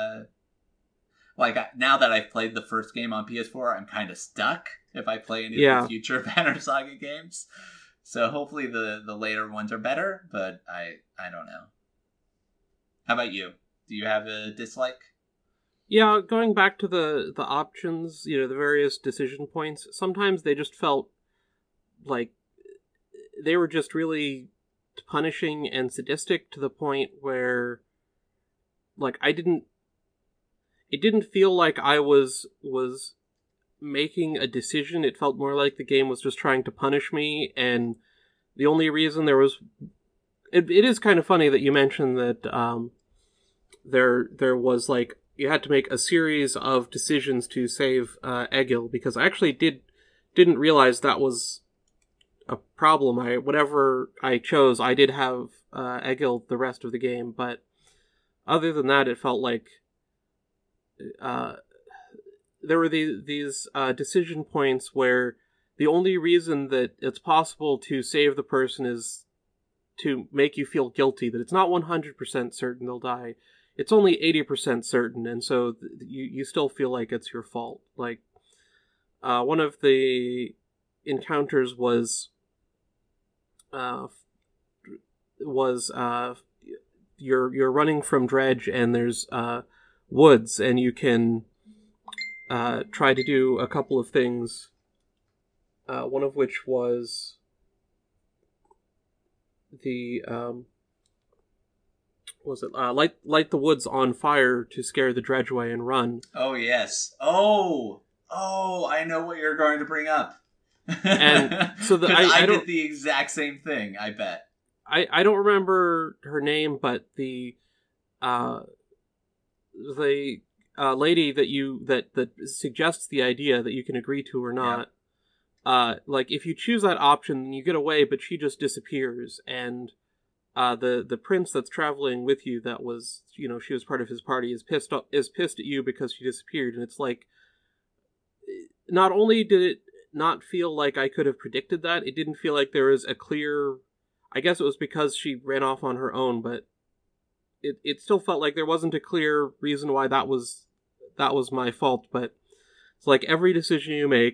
now that I've played the first game on PS4, I'm kind of stuck if I play any of the future Banner Saga games. So hopefully the later ones are better, but I don't know. How about you? Do you have a dislike? Yeah, going back to the options, the various decision points, sometimes they just felt like they were just really punishing and sadistic to the point where it didn't feel like I was making a decision. It felt more like the game was just trying to punish me, and the only reason there was it is kind of funny that you mentioned that there was you had to make a series of decisions to save Egil, because I actually didn't realize that was a problem. Whatever I chose, I did have Egil the rest of the game, but other than that, it felt like there were these decision points where the only reason that it's possible to save the person is to make you feel guilty, that it's not 100% certain they'll die. It's only 80% certain, and so you still feel like it's your fault. One of the encounters was you're running from Dredge, and there's woods, and you can try to do a couple of things. One of which was the light the woods on fire to scare the Dredge away and run. Oh yes. Oh, I know what you're going to bring up. And so I did the exact same thing. I bet. I don't remember her name, but the lady that suggests the idea that you can agree to or not. Yeah. Like if you choose that option, then you get away, but she just disappears, and the prince that's traveling with you, that was, she was part of his party, is pissed at you because she disappeared. And it's like, not only did it not feel like I could have predicted that, it didn't feel like there was a clear, I guess it was because she ran off on her own, but it still felt like there wasn't a clear reason why that was my fault. But it's like every decision you make,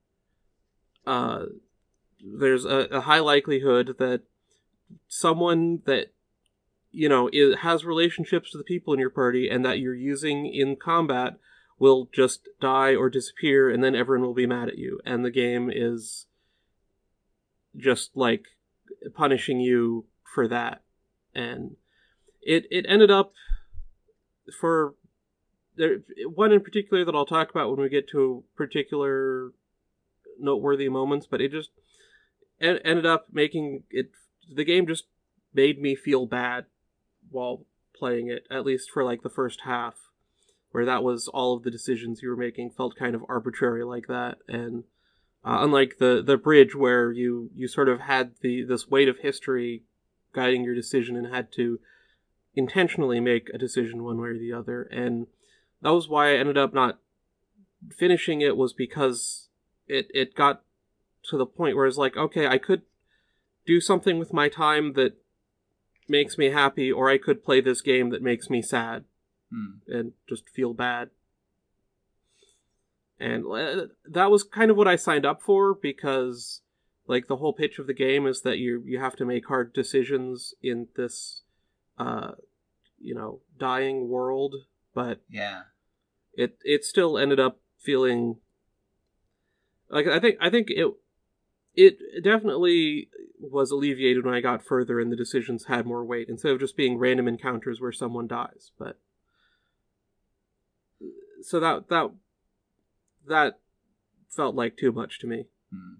there's a high likelihood that someone that has relationships to the people in your party and that you're using in combat will just die or disappear, and then everyone will be mad at you, and the game is just like punishing you for that. And it ended up, for one in particular that I'll talk about when we get to particular noteworthy moments, but it just ended up making it, the game just made me feel bad while playing it, at least for like the first half, where that was all of the decisions you were making felt kind of arbitrary like that. And unlike the bridge, where you sort of had this weight of history guiding your decision and had to intentionally make a decision one way or the other. And that was why I ended up not finishing it, was because it got to the point where it's like, okay, I could do something with my time that makes me happy, or I could play this game that makes me sad and just feel bad. And that was kind of what I signed up for, because like the whole pitch of the game is that you have to make hard decisions in this dying world, but yeah, it still ended up feeling like, I think it definitely was alleviated when I got further and the decisions had more weight, instead of just being random encounters where someone dies. But so that felt like too much to me.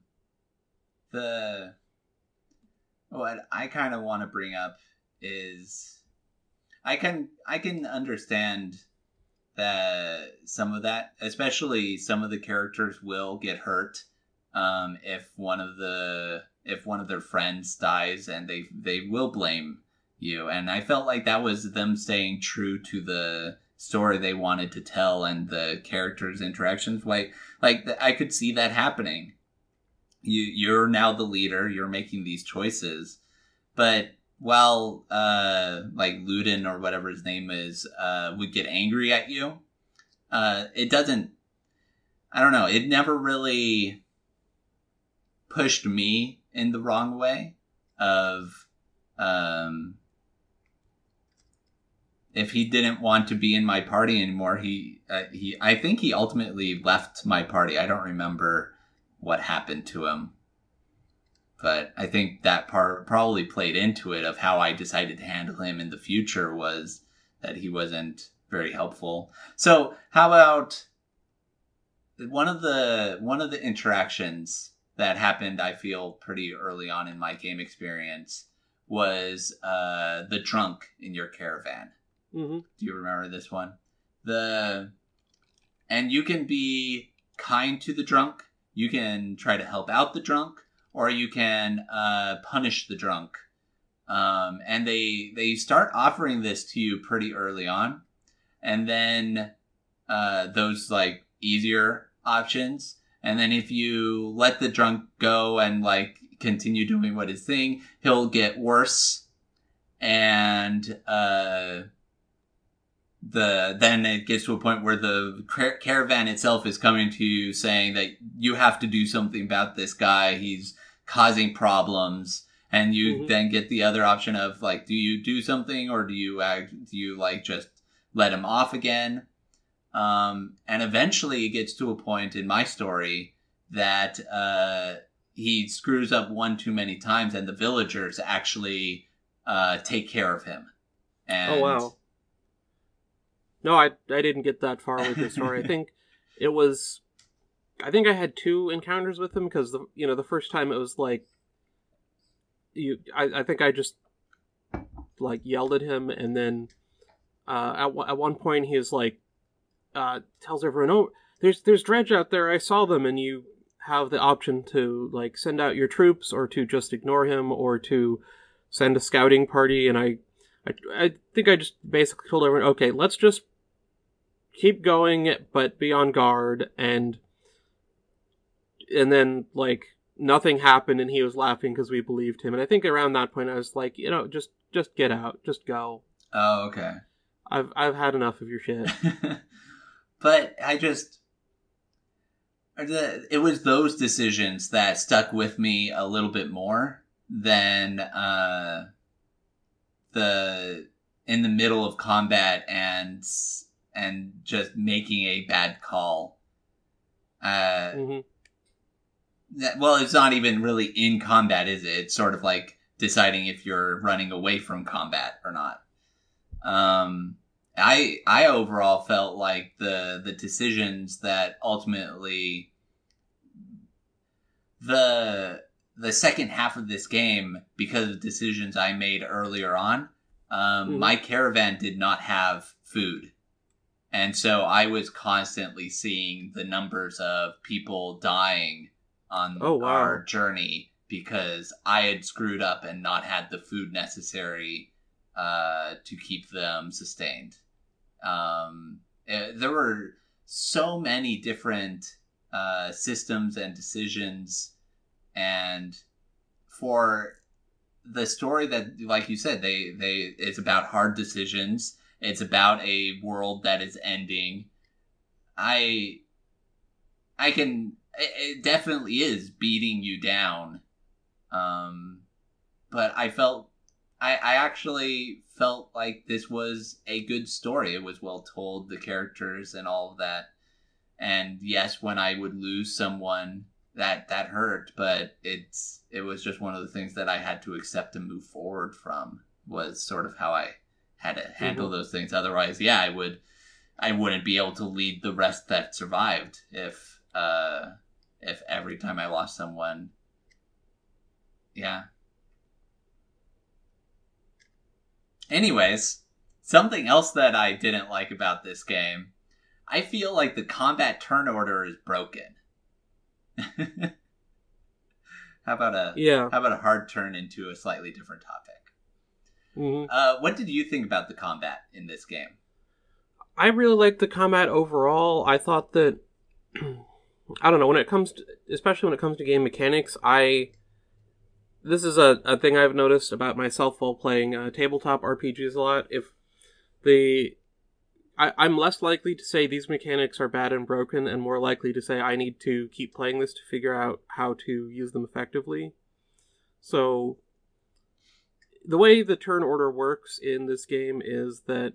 What I kind of want to bring up is I can understand that some of that, especially some of the characters, will get hurt if one of their friends dies, and they will blame you. And I felt like that was them staying true to the story they wanted to tell and the characters' interactions. Like I could see that happening. You're now the leader. You're making these choices, but while like Ludin or whatever his name is would get angry at you, it doesn't. I don't know. It never really pushed me in the wrong way of if he didn't want to be in my party anymore, I think he ultimately left my party. I don't remember what happened to him, but I think that part probably played into it, of how I decided to handle him in the future, was that he wasn't very helpful. So how about one of the interactions that happened, I feel, pretty early on in my game experience, was the drunk in your caravan. Mm-hmm. Do you remember this one? And you can be kind to the drunk. You can try to help out the drunk, or you can punish the drunk. And they start offering this to you pretty early on. And then those like easier options. And then if you let the drunk go and like continue doing what his thing, he'll get worse. And then it gets to a point where the caravan itself is coming to you saying that you have to do something about this guy. He's causing problems. And you Mm-hmm. then get the other option of like, do you do something or do you like just let him off again? And eventually it gets to a point in my story that he screws up one too many times, and the villagers actually take care of him. Oh And wow. No, I didn't get that far with his story. I think it was. I think I had 2 encounters with him because the first time it was like I think I just like yelled at him, and then at one point he was like tells everyone, "Oh, there's dredge out there. I saw them," and you have the option to like send out your troops or to just ignore him or to send a scouting party. And I think I just basically told everyone, okay, let's just keep going, but be on guard. And then like nothing happened, and he was laughing because we believed him. And I think around that point I was like, just get out, just go. oh, okay. I've had enough of your shit. But it was those decisions that stuck with me a little bit more than the in the middle of combat and just making a bad call. Mm-hmm. Well, it's not even really in combat, is it? It's sort of like deciding if you're running away from combat or not. I overall felt like the decisions that ultimately the second half of this game, because of decisions I made earlier on, my caravan did not have food. And so I was constantly seeing the numbers of people dying on our journey because I had screwed up and not had the food necessary to keep them sustained. There were so many different systems and decisions, and for the story that, like you said, they it's about hard decisions. It's about a world that is ending. It definitely is beating you down. But I actually felt like this was a good story. It was well told, the characters and all of that. And yes, when I would lose someone, that hurt, but it was just one of the things that I had to accept and move forward from, was sort of how I had to handle those things. Otherwise, yeah, I wouldn't be able to lead the rest that survived if every time I lost someone. Yeah. Anyways, something else that I didn't like about this game, I feel like the combat turn order is broken. How about a hard turn into a slightly different topic? What did you think about the combat in this game? I really liked the combat overall. I thought that I don't know, especially when it comes to game mechanics, this is a thing I've noticed about myself while playing tabletop RPGs a lot. I'm less likely to say these mechanics are bad and broken, and more likely to say I need to keep playing this to figure out how to use them effectively. So the way the turn order works in this game is that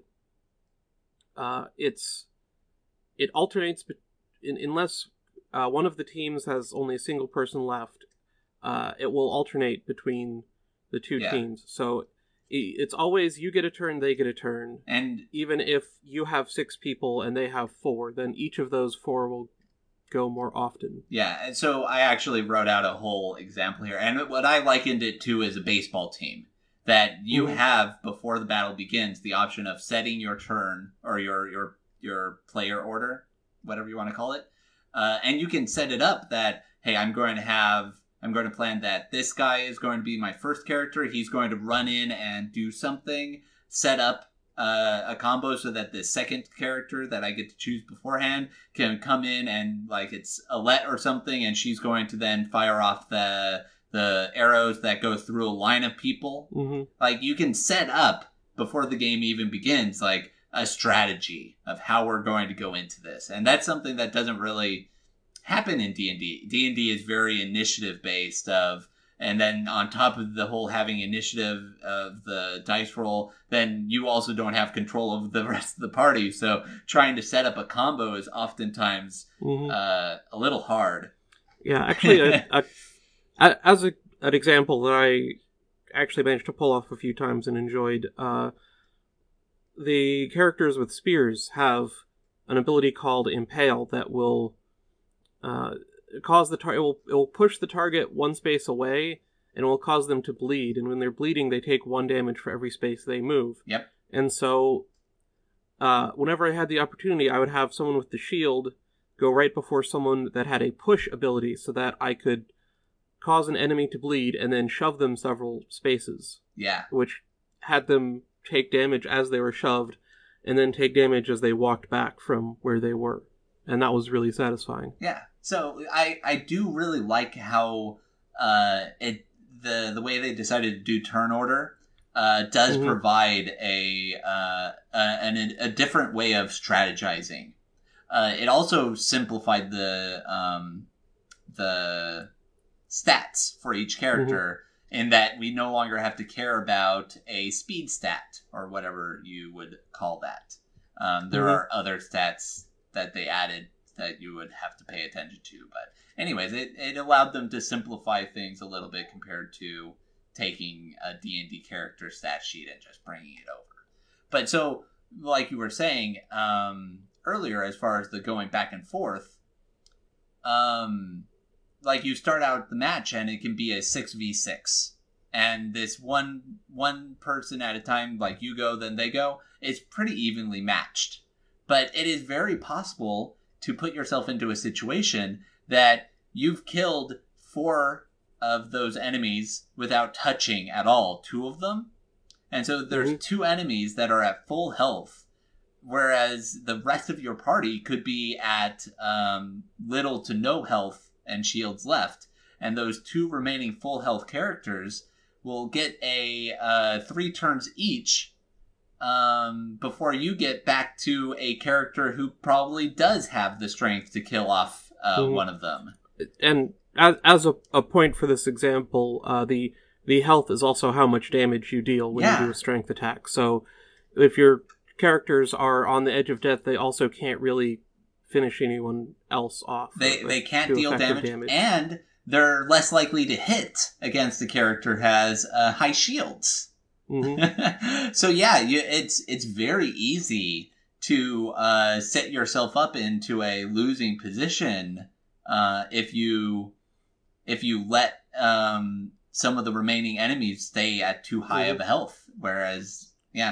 it alternates unless one of the teams has only a single person left. It will alternate between the two teams. So it's always you get a turn, they get a turn. And even if you have 6 people and they have 4, then each of those 4 will go more often. Yeah, and so I actually wrote out a whole example here. And what I likened it to is a baseball team. That you have, before the battle begins, the option of setting your turn, or your player order, whatever you want to call it. And you can set it up that, hey, I'm going to plan that this guy is going to be my first character. He's going to run in and do something, set up a combo so that the second character that I get to choose beforehand can come in and, like, it's Alette or something, and she's going to then fire off the arrows that go through a line of people. Like, you can set up, before the game even begins, like, a strategy of how we're going to go into this. And that's something that doesn't really happen in D&D. D&D is very initiative based of, And then on top of the whole having initiative of the dice roll, then you also don't have control of the rest of the party. So trying to set up a combo is oftentimes a little hard. Yeah, actually, as an example that I actually managed to pull off a few times and enjoyed, the characters with spears have an ability called Impale that will cause the target. It will push the target one space away, and it will cause them to bleed. And when they're bleeding, they take 1 damage for every space they move. Yep. And so, whenever I had the opportunity, I would have someone with the shield go right before someone that had a push ability, so that I could cause an enemy to bleed and then shove them several spaces. Yeah. Which had them take damage as they were shoved, and then take damage as they walked back from where they were. And that was really satisfying. Yeah. So I do really like how the way they decided to do turn order does provide a different way of strategizing. It also simplified the stats for each character in that we no longer have to care about a speed stat or whatever you would call that. There are other stats that they added that you would have to pay attention to. But anyways, it allowed them to simplify things a little bit compared to taking a D&D character stat sheet and just bringing it over. But so, like you were saying earlier, as far as the going back and forth, like you start out the match and it can be a 6v6. And this one person at a time, like you go, then they go, it's pretty evenly matched. But it is very possible to put yourself into a situation that you've killed 4 of those enemies without touching at all 2 of them. And so there's 2 enemies that are at full health, whereas the rest of your party could be at little to no health and shields left. And those 2 remaining full health characters will get a 3 turns each before you get back to a character who probably does have the strength to kill off one of them. And as a point for this example, the health is also how much damage you deal when you do a strength attack. So if your characters are on the edge of death, they also can't really finish anyone else off. They can't deal damage, and they're less likely to hit against the character who has high shields. So yeah, it's very easy to set yourself up into a losing position if you let some of the remaining enemies stay at too high of a health. Whereas,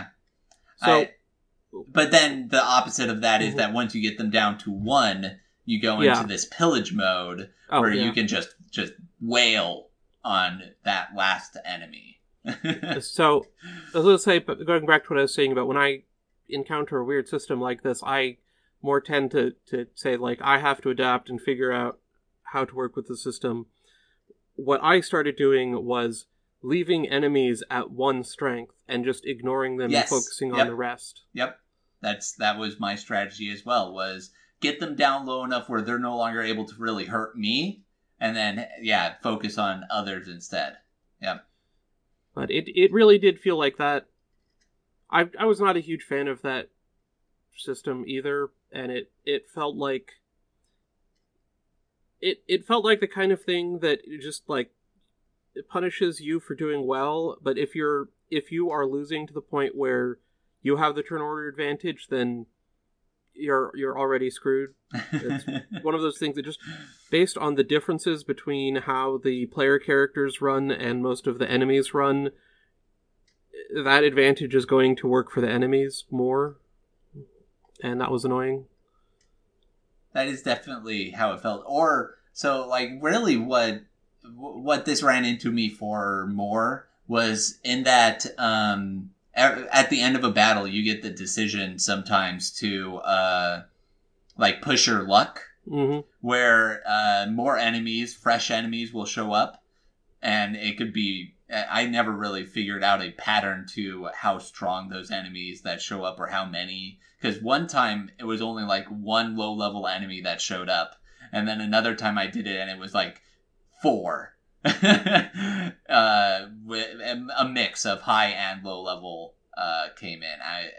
but then the opposite of that is that once you get them down to 1, you go into this pillage mode where you can just wail on that last enemy. So, let's say, but going back to what I was saying about when I encounter a weird system like this, I more tend to say, like, I have to adapt and figure out how to work with the system. What I started doing was leaving enemies at 1 strength and just ignoring them and focusing on the rest. Yep. That was my strategy as well, was get them down low enough where they're no longer able to really hurt me, and then, focus on others instead. Yep. But it really did feel like that. I was not a huge fan of that system either, and it felt like it felt like the kind of thing that just like it punishes you for doing well, but if you are losing to the point where you have the turn order advantage, then you're already screwed. It's one of those things that just based on the differences between how the player characters run and most of the enemies run, that advantage is going to work for the enemies more, and that was annoying. That is definitely how it felt. Or so, like, really what this ran into me for more was in that at the end of a battle, you get the decision sometimes to like push your luck, where more enemies, fresh enemies, will show up, and it could be. I never really figured out a pattern to how strong those enemies that show up or how many. Because one time it was only like 1 low level enemy that showed up, and then another time I did it and it was like 4. with a mix of high and low level came in.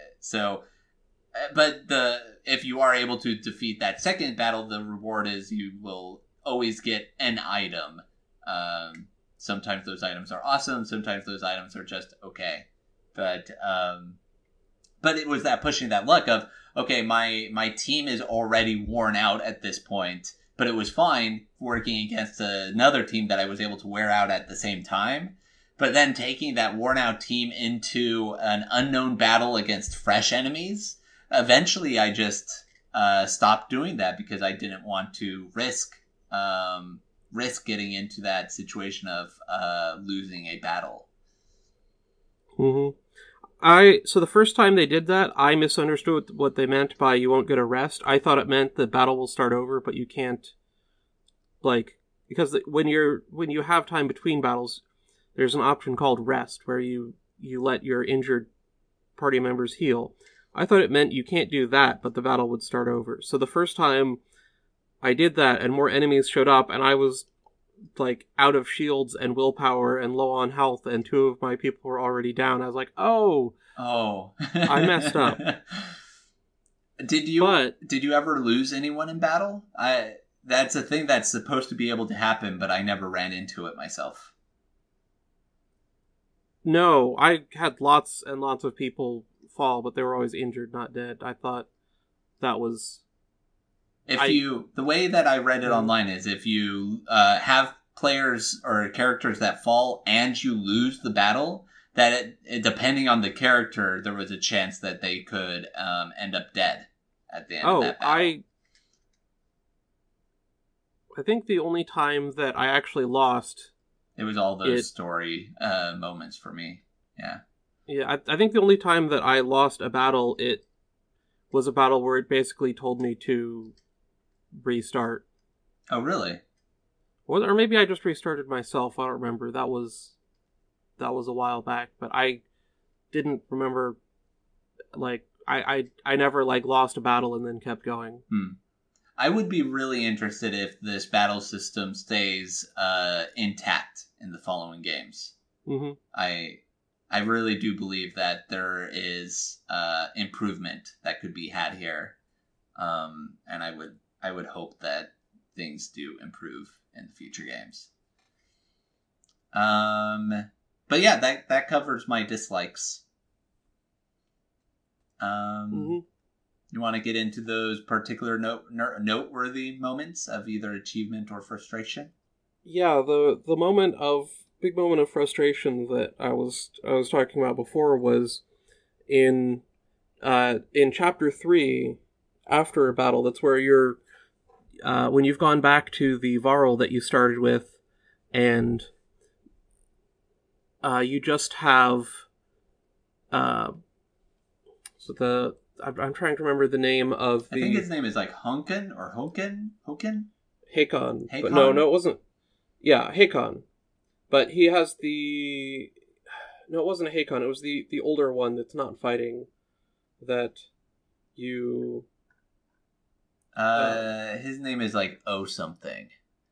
But if you are able to defeat that second battle, the reward is you will always get an item. Sometimes those items are awesome. Sometimes those items are just okay. But it was that pushing that luck of, okay, my team is already worn out at this point, but it was fine working against another team that I was able to wear out at the same time. But then taking that worn out team into an unknown battle against fresh enemies, eventually I just stopped doing that because I didn't want to risk getting into that situation of losing a battle. Mm-hmm. So the first time they did that, I misunderstood what they meant by you won't get a rest. I thought it meant the battle will start over, but you can't, because when you have time between battles, there's an option called rest, where you let your injured party members heal. I thought it meant you can't do that, but the battle would start over. So the first time I did that and more enemies showed up and I was out of shields and willpower and low on health and two of my people were already down, I was like, oh, I messed up. Did you ever lose anyone in battle? That's a thing that's supposed to be able to happen, but I never ran into it myself. No, I had lots and lots of people fall, but they were always injured, not dead. I thought that was... the way that I read it online is if you have players or characters that fall and you lose the battle, that depending on the character, there was a chance that they could end up dead at the end of that battle. I think the only time that I actually lost... It was all those story moments for me. Yeah. Yeah, I think the only time that I lost a battle, it was a battle where it basically told me to restart. Oh, really? Or maybe I just restarted myself. I don't remember. That was a while back, but I didn't remember. I never lost a battle and then kept going. I would be really interested if this battle system stays intact in the following games. Mm-hmm. I really do believe that there is improvement that could be had here, and I would hope that things do improve in the future games. But yeah, that covers my dislikes. Mm-hmm. You want to get into those particular noteworthy moments of either achievement or frustration? Yeah, the big moment of frustration that I was talking about before was in chapter 3, after a battle. That's where you're when you've gone back to the Varl that you started with, and you just have I'm trying to remember the name of the... I think his name is Honken or Hoken? Hakon. But no, it wasn't. Yeah, Hakon. But he has the... No, it wasn't Hakon. It was the older one that's not fighting. That you... his name is something.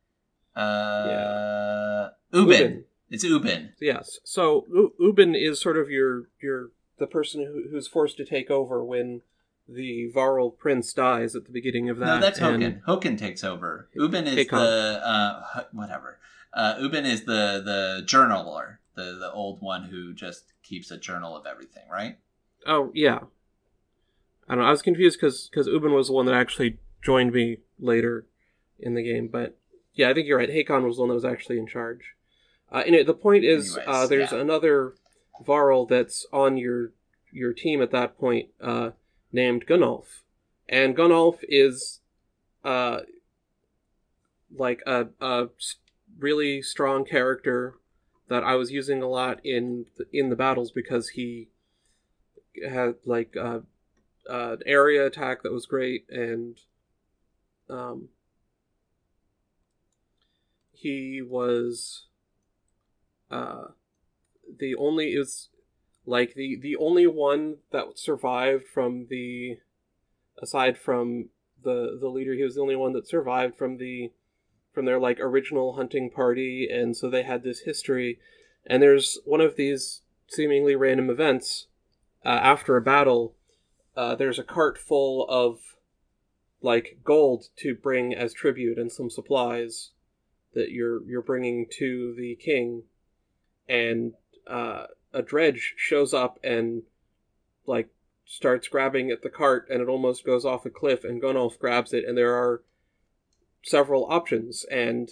Yeah. Ubin. It's Ubin. Yes. So Ubin is sort of the person who's forced to take over when the Varl prince dies at the beginning of that. No, that's Hoken. Hoken takes over. Ubin is Hakon. whatever. Ubin is the journaler, the old one who just keeps a journal of everything, right? Oh, yeah. I don't know. I was confused because Ubin was the one that actually joined me later in the game. But yeah, I think you're right. Hakon was the one that was actually in charge. And the point is, there's another Varl that's on your team at that point, named Gunnulf. And Gunnulf is a really strong character that I was using a lot in the battles because he had an area attack that was great, and he was the only one that survived from aside from the leader. He was the only one that survived from the from their like original hunting party, and so they had this history. And there's one of these seemingly random events after a battle. There's a cart full of like gold to bring as tribute and some supplies that you're bringing to the king, and a dredge shows up and like starts grabbing at the cart, and it almost goes off a cliff, and Gunnulf grabs it, and there are several options, and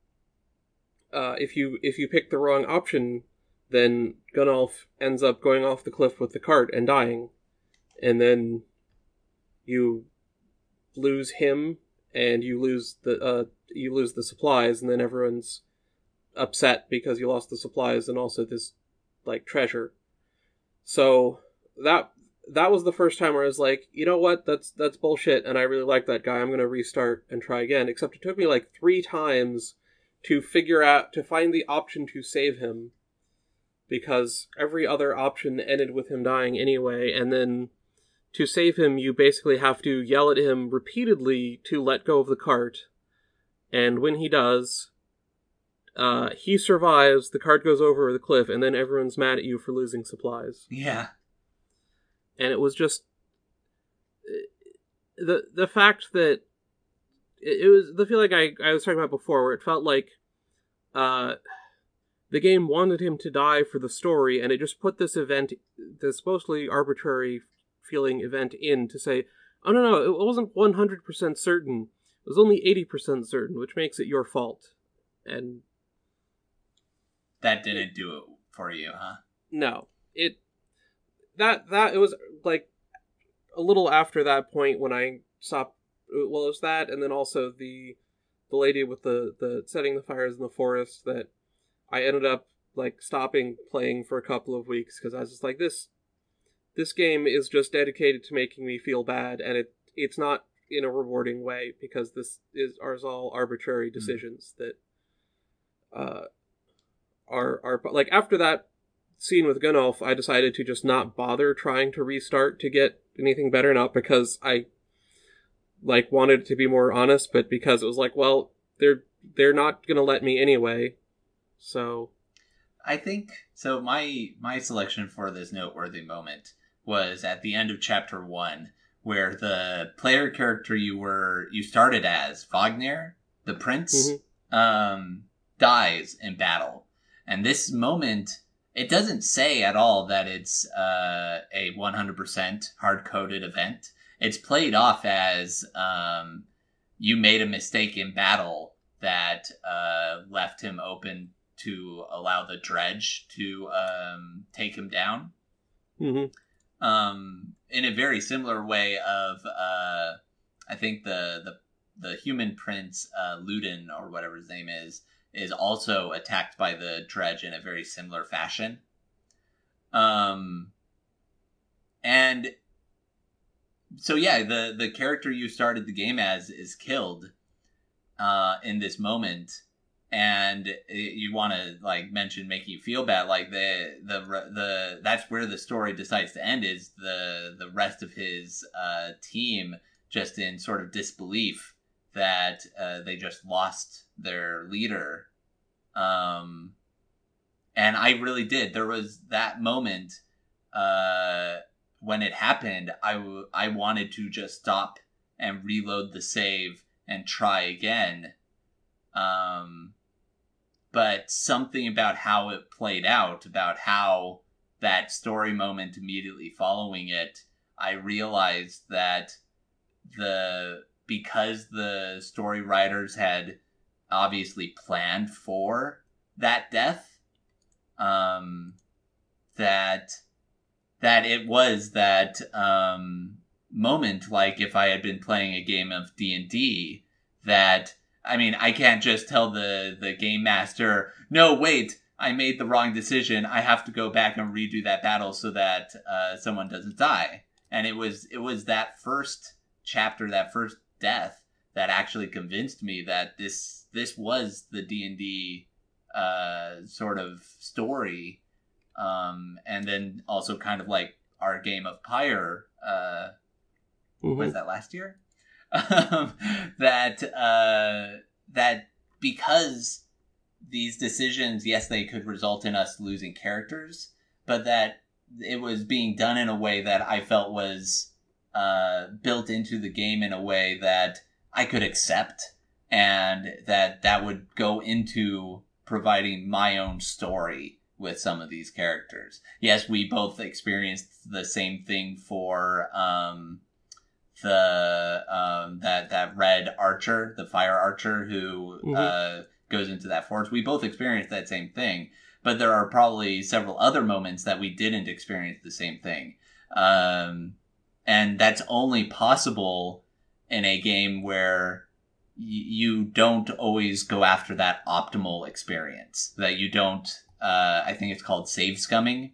if you pick the wrong option, then Gunnulf ends up going off the cliff with the cart and dying, and then you lose him, and you lose the supplies, and then everyone's upset because you lost the supplies and also this like treasure. So that was the first time where I was like, you know what, that's bullshit, and I really like that guy. I'm gonna restart and try again. Except it took me like 3 times to find the option to save him, because every other option ended with him dying anyway, and then to save him you basically have to yell at him repeatedly to let go of the cart, and when he does, he survives, the cart goes over the cliff, and then everyone's mad at you for losing supplies. Yeah. And it was just the fact that it was the feeling I was talking about before, where it felt like the game wanted him to die for the story, and it just put this event, this supposedly arbitrary feeling event, in to say, oh no, it wasn't 100% certain, it was only 80% certain, which makes it your fault. And that didn't do it for you, huh? No. It was like a little after that point when I stopped. Well, it was that, and then also the lady with the setting the fires in the forest, that I ended up like stopping playing for a couple of weeks because I was just like, this game is just dedicated to making me feel bad, and it's not in a rewarding way, because this are all arbitrary decisions that are like, after that scene with Gunnulf, I decided to just not bother trying to restart to get anything better, not because I like wanted it to be more honest, but because it was like, well, they're not gonna let me anyway. So I think so. My selection for this noteworthy moment was at the end of chapter 1, where the player character you started as, Wagner, the prince, dies in battle. And this moment, it doesn't say at all that it's a 100% hard-coded event. It's played off as you made a mistake in battle that left him open to allow the dredge to take him down. Mm-hmm. In a very similar way of, I think the human prince, Ludin, or whatever his name is also attacked by the dredge in a very similar fashion. And so yeah, the character you started the game as is killed in this moment, and you want to like mention making you feel bad, like the that's where the story decides to end, is the rest of his team just in sort of disbelief that they just lost their leader. And I really did. There was that moment when it happened, I wanted to just stop and reload the save and try again. But something about how it played out, about how that story moment immediately following it, I realized that because the story writers had obviously planned for that death, that it was that moment, like if I had been playing a game of D&D, that, I mean, I can't just tell the game master, no, wait, I made the wrong decision, I have to go back and redo that battle so that someone doesn't die. And it was that first chapter, that first death, that actually convinced me that this was the D&D sort of story. And then also kind of like our game of Pyre, was that last year? That because these decisions, yes, they could result in us losing characters, but that it was being done in a way that I felt was built into the game in a way that I could accept, and that would go into providing my own story with some of these characters. Yes, we both experienced the same thing for that red archer, the fire archer who goes into that forest. We both experienced that same thing, but there are probably several other moments that we didn't experience the same thing. And that's only possible in a game where you don't always go after that optimal experience, that you don't, I think it's called save scumming.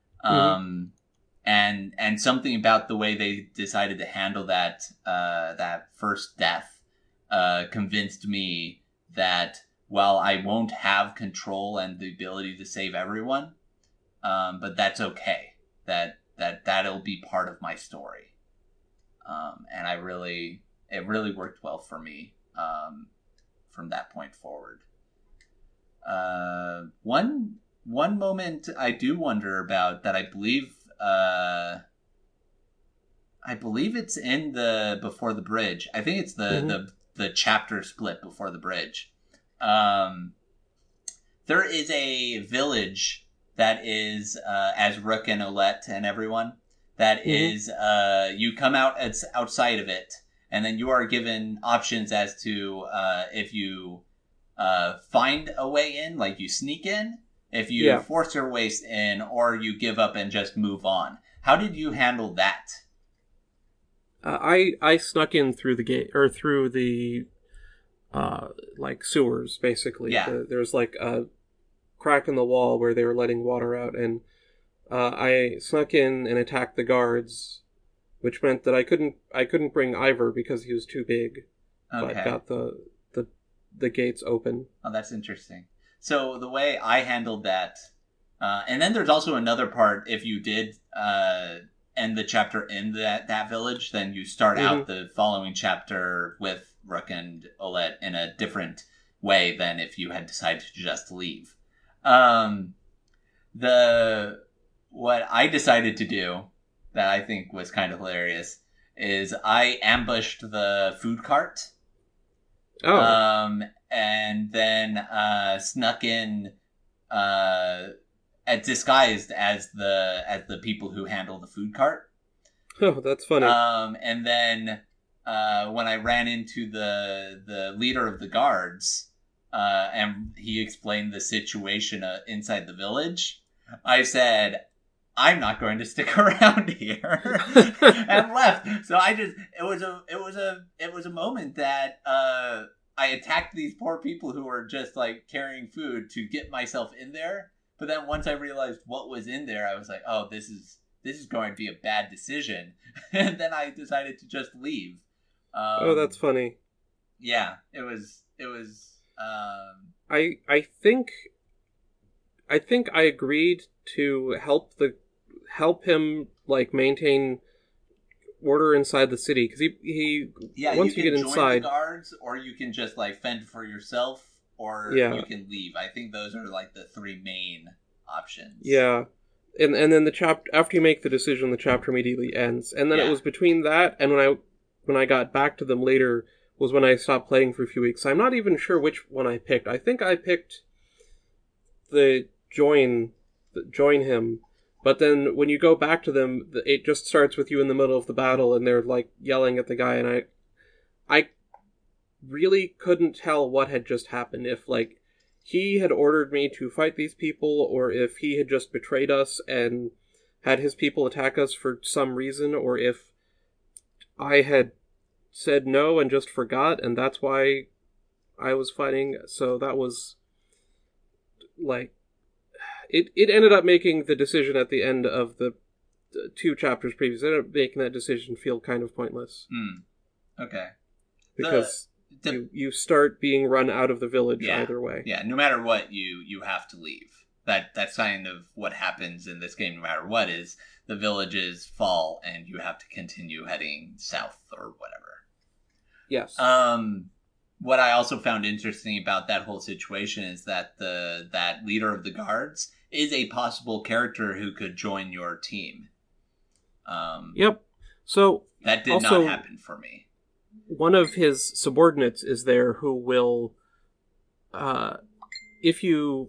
And something about the way they decided to handle that, that first death, convinced me that while I won't have control and the ability to save everyone, but that's okay. That'll be part of my story. And it really worked well for me, from that point forward. One moment I do wonder about that I believe it's in the Before the Bridge. I think it's the chapter split Before the Bridge. There is a village that is, as Rook and Olette and everyone, that is, you come out outside of it, and then you are given options as to if you find a way in, like you sneak in, if you force your way in, or you give up and just move on. How did you handle that? I snuck in through the gate, or through the like sewers, basically. Yeah. There's like a crack in the wall where they were letting water out, and I snuck in and attacked the guards, which meant that I couldn't bring Ivor because he was too big. Okay. But got the gates open. Oh, that's interesting. So the way I handled that, and then there's also another part. If you did end the chapter in that village, then you start out the following chapter with Rook and Olette in a different way than if you had decided to just leave. What I decided to do that I think was kind of hilarious is I ambushed the food cart. Oh. And then snuck in disguised as the people who handle the food cart. Oh, that's funny. And then when I ran into the leader of the guards, and he explained the situation inside the village, I said, I'm not going to stick around here, and left. So it was a moment that I attacked these poor people who were just like carrying food to get myself in there. But then once I realized what was in there, I was like, oh, this is going to be a bad decision. And then I decided to just leave. Oh, that's funny. Yeah, it was. I think I agreed to help him like maintain order inside the city, because he once you get inside, join the guards, or you can just like fend for yourself, or you can leave. I think those are like the three main options. Yeah. And then the chapter, after you make the decision, the chapter immediately ends. And then it was between that and when I got back to them later was when I stopped playing for a few weeks. I'm not even sure which one I picked. I think I picked the join him. But then when you go back to them, it just starts with you in the middle of the battle, and they're like yelling at the guy, and I really couldn't tell what had just happened. If like he had ordered me to fight these people, or if he had just betrayed us and had his people attack us for some reason, or if I had said no and just forgot, and that's why I was fighting. So that was like it ended up making the decision at the end of the two chapters previous. It ended up making that decision feel kind of pointless. Okay. Because you start being run out of the village either way. Yeah, no matter what, you have to leave. That's kind of what happens in this game, no matter what, is the villages fall and you have to continue heading south or whatever. Yes. what I also found interesting about that whole situation is that that leader of the guards is a possible character who could join your team. Yep. So that did also, not happen for me. One of his subordinates is there who will, if you,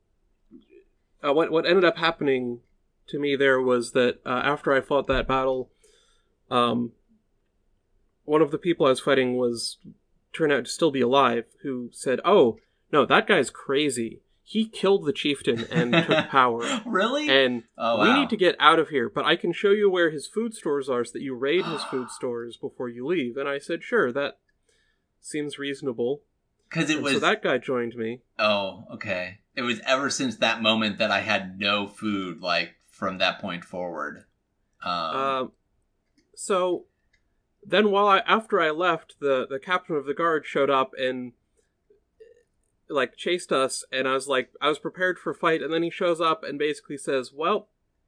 what ended up happening to me there was that after I fought that battle, one of the people I was fighting turned out to still be alive, who said, "Oh, no, that guy's crazy. He killed the chieftain and took power. Really? And wow. We need to get out of here, but I can show you where his food stores are so that you raid his food stores before you leave." And I said, "Sure, that seems reasonable." So that guy joined me. Oh, okay. It was ever since that moment that I had no food, like, from that point forward. So then after I left, the captain of the guard showed up and like chased us, and I was prepared for a fight, and then he shows up and basically says, "Well,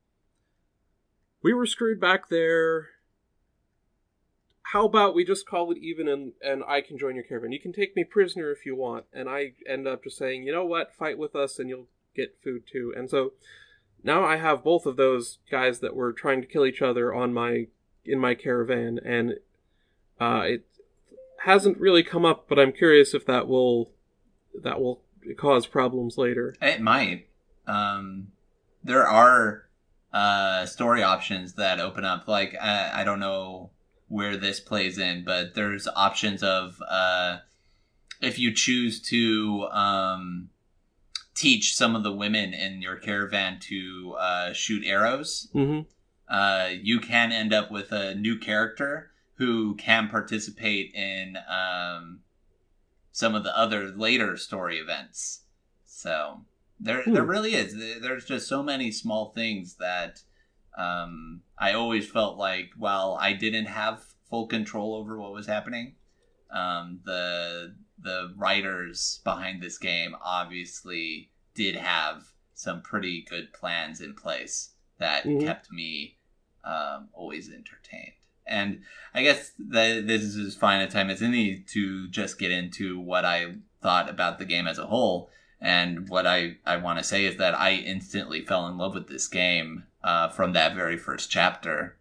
we were screwed back there. How about we just call it even and I can join your caravan? You can take me prisoner if you want." And I end up just saying, "You know what? Fight with us and you'll get food too." And so now I have both of those guys that were trying to kill each other in my caravan, and it hasn't really come up, but I'm curious if that will cause problems later. It might. There are story options that open up. Like, I don't know where this plays in, but there's options of if you choose to teach some of the women in your caravan to shoot arrows, you can end up with a new character who can participate in some of the other later story events. So there really is. There's just so many small things that I always felt like, while I didn't have full control over what was happening, the writers behind this game obviously did have some pretty good plans in place that kept me always entertained. And I guess this is as fine a time as any to just get into what I thought about the game as a whole. And what I want to say is that I instantly fell in love with this game from that very first chapter.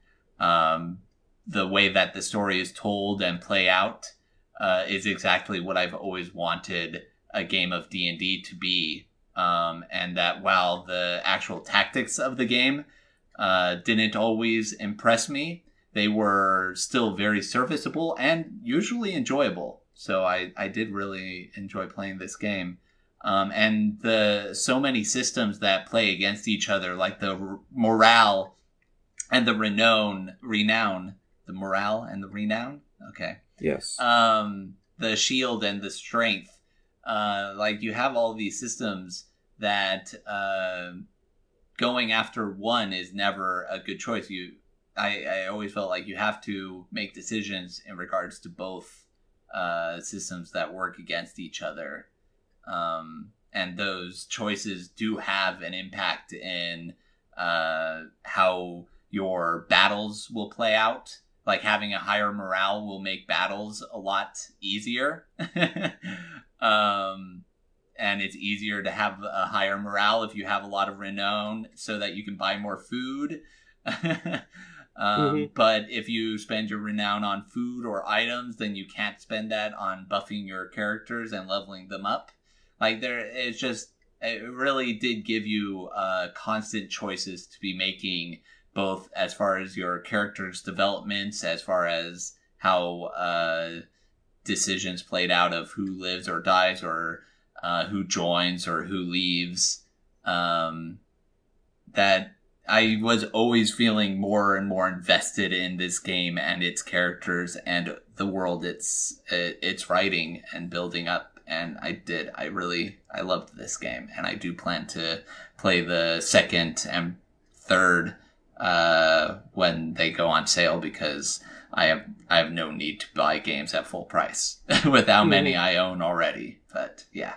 The way that the story is told and play out is exactly what I've always wanted a game of D&D to be. And that while the actual tactics of the game didn't always impress me, they were still very serviceable and usually enjoyable. So I did really enjoy playing this game. And so many systems that play against each other, like the morale and the renown, the morale and the renown. Okay. Yes. The shield and the strength. Like, you have all these systems that going after one is never a good choice. I always felt like you have to make decisions in regards to both systems that work against each other. And those choices do have an impact in how your battles will play out. Like, having a higher morale will make battles a lot easier. And it's easier to have a higher morale if you have a lot of renown so that you can buy more food. But if you spend your renown on food or items, then you can't spend that on buffing your characters and leveling them up. Like, it really did give you constant choices to be making, both as far as your character's developments, as far as how decisions played out of who lives or dies, or who joins or who leaves. That I was always feeling more and more invested in this game and its characters and the world it's writing and building up. And I loved this game, and I do plan to play the second and third when they go on sale, because I have no need to buy games at full price with how many I own already. But yeah.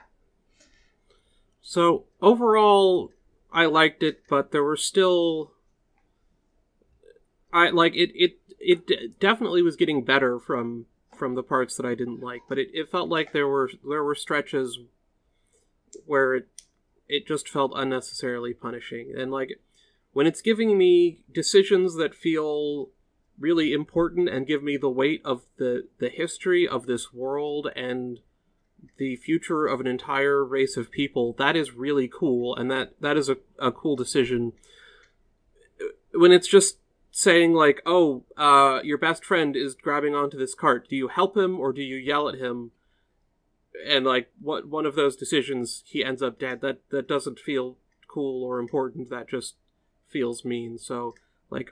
So overall, I liked it, but there were still, it definitely was getting better from from the parts that I didn't like, but it felt like there were stretches where it just felt unnecessarily punishing. And like when it's giving me decisions that feel really important and give me the weight of the history of this world and the future of an entire race of people, that is really cool, and that is a cool decision. When it's just saying like, oh, your best friend is grabbing onto this cart, do you help him or do you yell at him? And like what one of those decisions he ends up dead, that doesn't feel cool or important, that just feels mean. So like,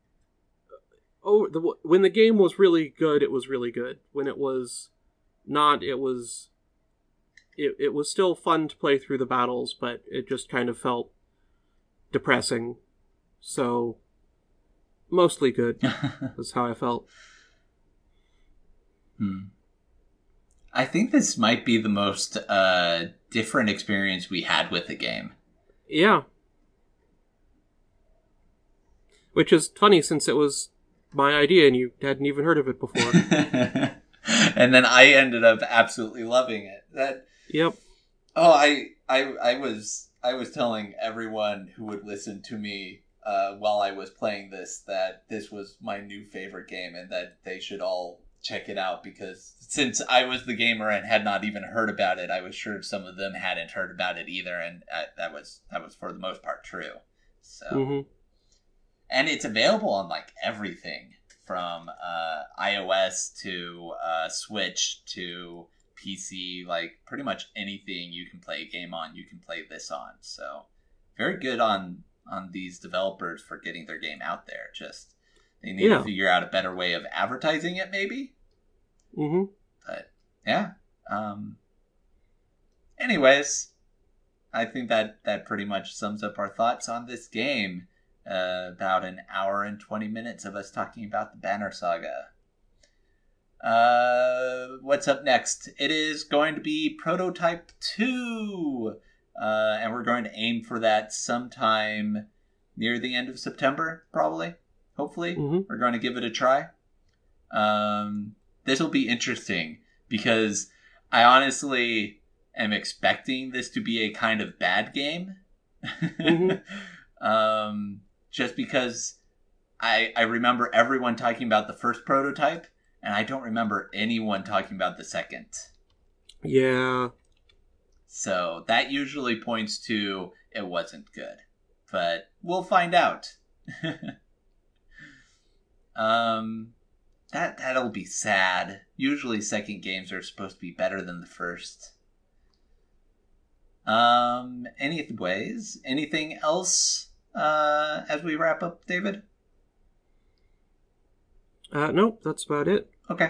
when the game was really good, it was really good. When it was not, it was still fun to play through the battles, but it just kind of felt depressing. So mostly good is how I felt. I think this might be the most different experience we had with the game. Yeah. Which is funny since it was my idea and you hadn't even heard of it before. And then I ended up absolutely loving it. Yep. Oh, I was telling everyone who would listen to me while I was playing this that this was my new favorite game and that they should all check it out, because since I was the gamer and had not even heard about it, I was sure some of them hadn't heard about it either, and that was for the most part true. So, and it's available on like everything from iOS to Switch to PC, like pretty much anything you can play a game on, you can play this on. So, very good on these developers for getting their game out there. Just they need to figure out a better way of advertising it, maybe. But yeah. Anyways, I think that pretty much sums up our thoughts on this game. About an hour and 20 minutes of us talking about the Banner Saga. What's up next? It is going to be Prototype 2. And we're going to aim for that sometime near the end of September, probably. Hopefully. We're going to give it a try. This will be interesting because I honestly am expecting this to be a kind of bad game. Just because I remember everyone talking about the first prototype, and I don't remember anyone talking about the second. Yeah. So that usually points to it wasn't good. But we'll find out. That'll be sad. Usually second games are supposed to be better than the first. Anything else as we wrap up, David? Nope, that's about it. Okay.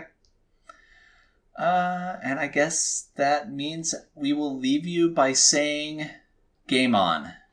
And I guess that means we will leave you by saying game on.